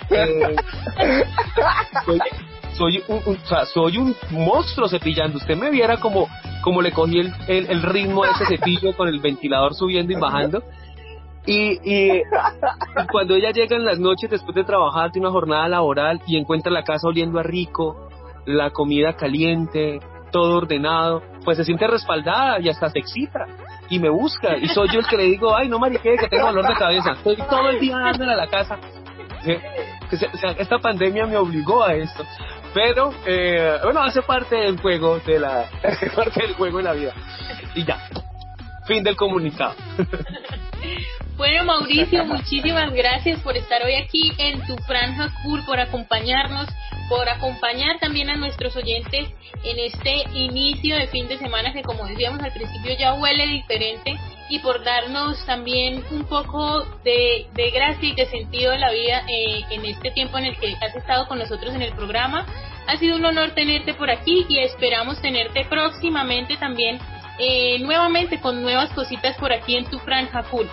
Soy un monstruo cepillando. Usted me viera como le cogí el ritmo a ese cepillo con el ventilador subiendo y bajando. Y cuando ella llega en las noches después de trabajar, tiene una jornada laboral y encuentra la casa oliendo a rico, la comida caliente, todo ordenado, pues se siente respaldada y hasta se excita y me busca, y soy yo el que le digo, ay, no, marique, que tengo dolor de cabeza, estoy todo el día dándole a la casa. O sea, esta pandemia me obligó a esto, pero bueno, hace parte del juego hace parte del juego de la vida. Y ya, fin del comunicado. Bueno, Mauricio, muchísimas gracias por estar hoy aquí en Tu Franja Cool, por acompañarnos, por acompañar también a nuestros oyentes en este inicio de fin de semana que, como decíamos al principio, ya huele diferente, y por darnos también un poco de gracia y de sentido de la vida en este tiempo en el que has estado con nosotros en el programa. Ha sido un honor tenerte por aquí y esperamos tenerte próximamente también, nuevamente con nuevas cositas por aquí en Tu Franja Cool.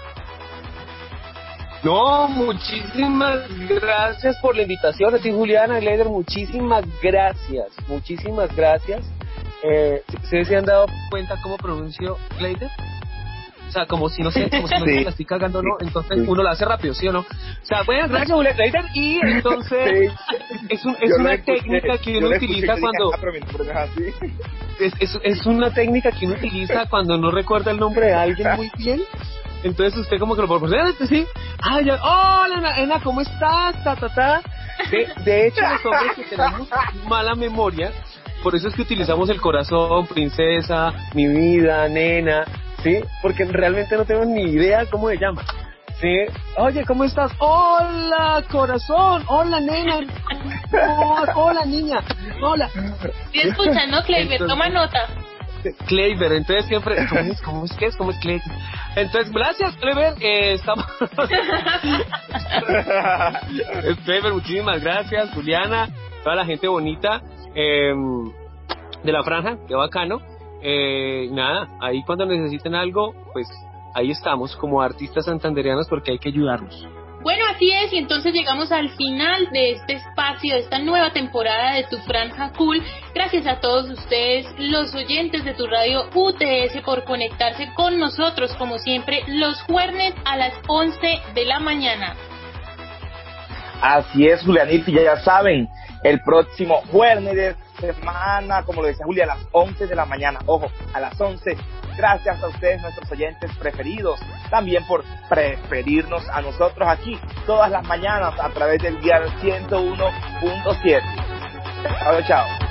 No, muchísimas gracias por la invitación. A ti, Juliana, Gleider, muchísimas gracias. ¿Ustedes se han dado cuenta cómo pronuncio Gleider? O sea, como si no sé, como si no se la estoy cagando, ¿no? Entonces uno lo hace rápido, ¿sí o no? O sea, bueno, gracias, Juliana Gleider. Y entonces es una técnica que uno utiliza cuando... Es una técnica que uno utiliza cuando no recuerda el nombre de alguien muy bien. Entonces usted como que lo proporciona, ¿sí? Ah, ya, hola, Ana, ¿cómo estás? De hecho, los hombres que tenemos mala memoria, por eso es que utilizamos el corazón, princesa, mi vida, nena, ¿sí? Porque realmente no tenemos ni idea cómo se llama, ¿sí? Oye, ¿cómo estás? Hola, corazón, hola, nena, hola, niña, hola. Sí, escucha, ¿no, Kleiber? Toma nota. Kleiber, entonces siempre, ¿cómo es Kleiber? Entonces, gracias, Kleiber, estamos... Kleiber, muchísimas gracias, Juliana, toda la gente bonita de la franja, qué bacano. nada, ahí cuando necesiten algo, pues ahí estamos como artistas santandereanos porque hay que ayudarnos. Bueno, así es, y entonces llegamos al final de este espacio, de esta nueva temporada de Tu Franja Cool. Gracias a todos ustedes, los oyentes de tu radio UTS, por conectarse con nosotros, como siempre, los jueves a las 11 de la mañana. Así es, Julianita, y ya saben, el próximo jueves de semana, como lo decía Julia, a las 11 de la mañana, ojo, a las 11. Gracias a ustedes, nuestros oyentes preferidos, también por preferirnos a nosotros aquí todas las mañanas a través del dial 101.7. Chao, chao.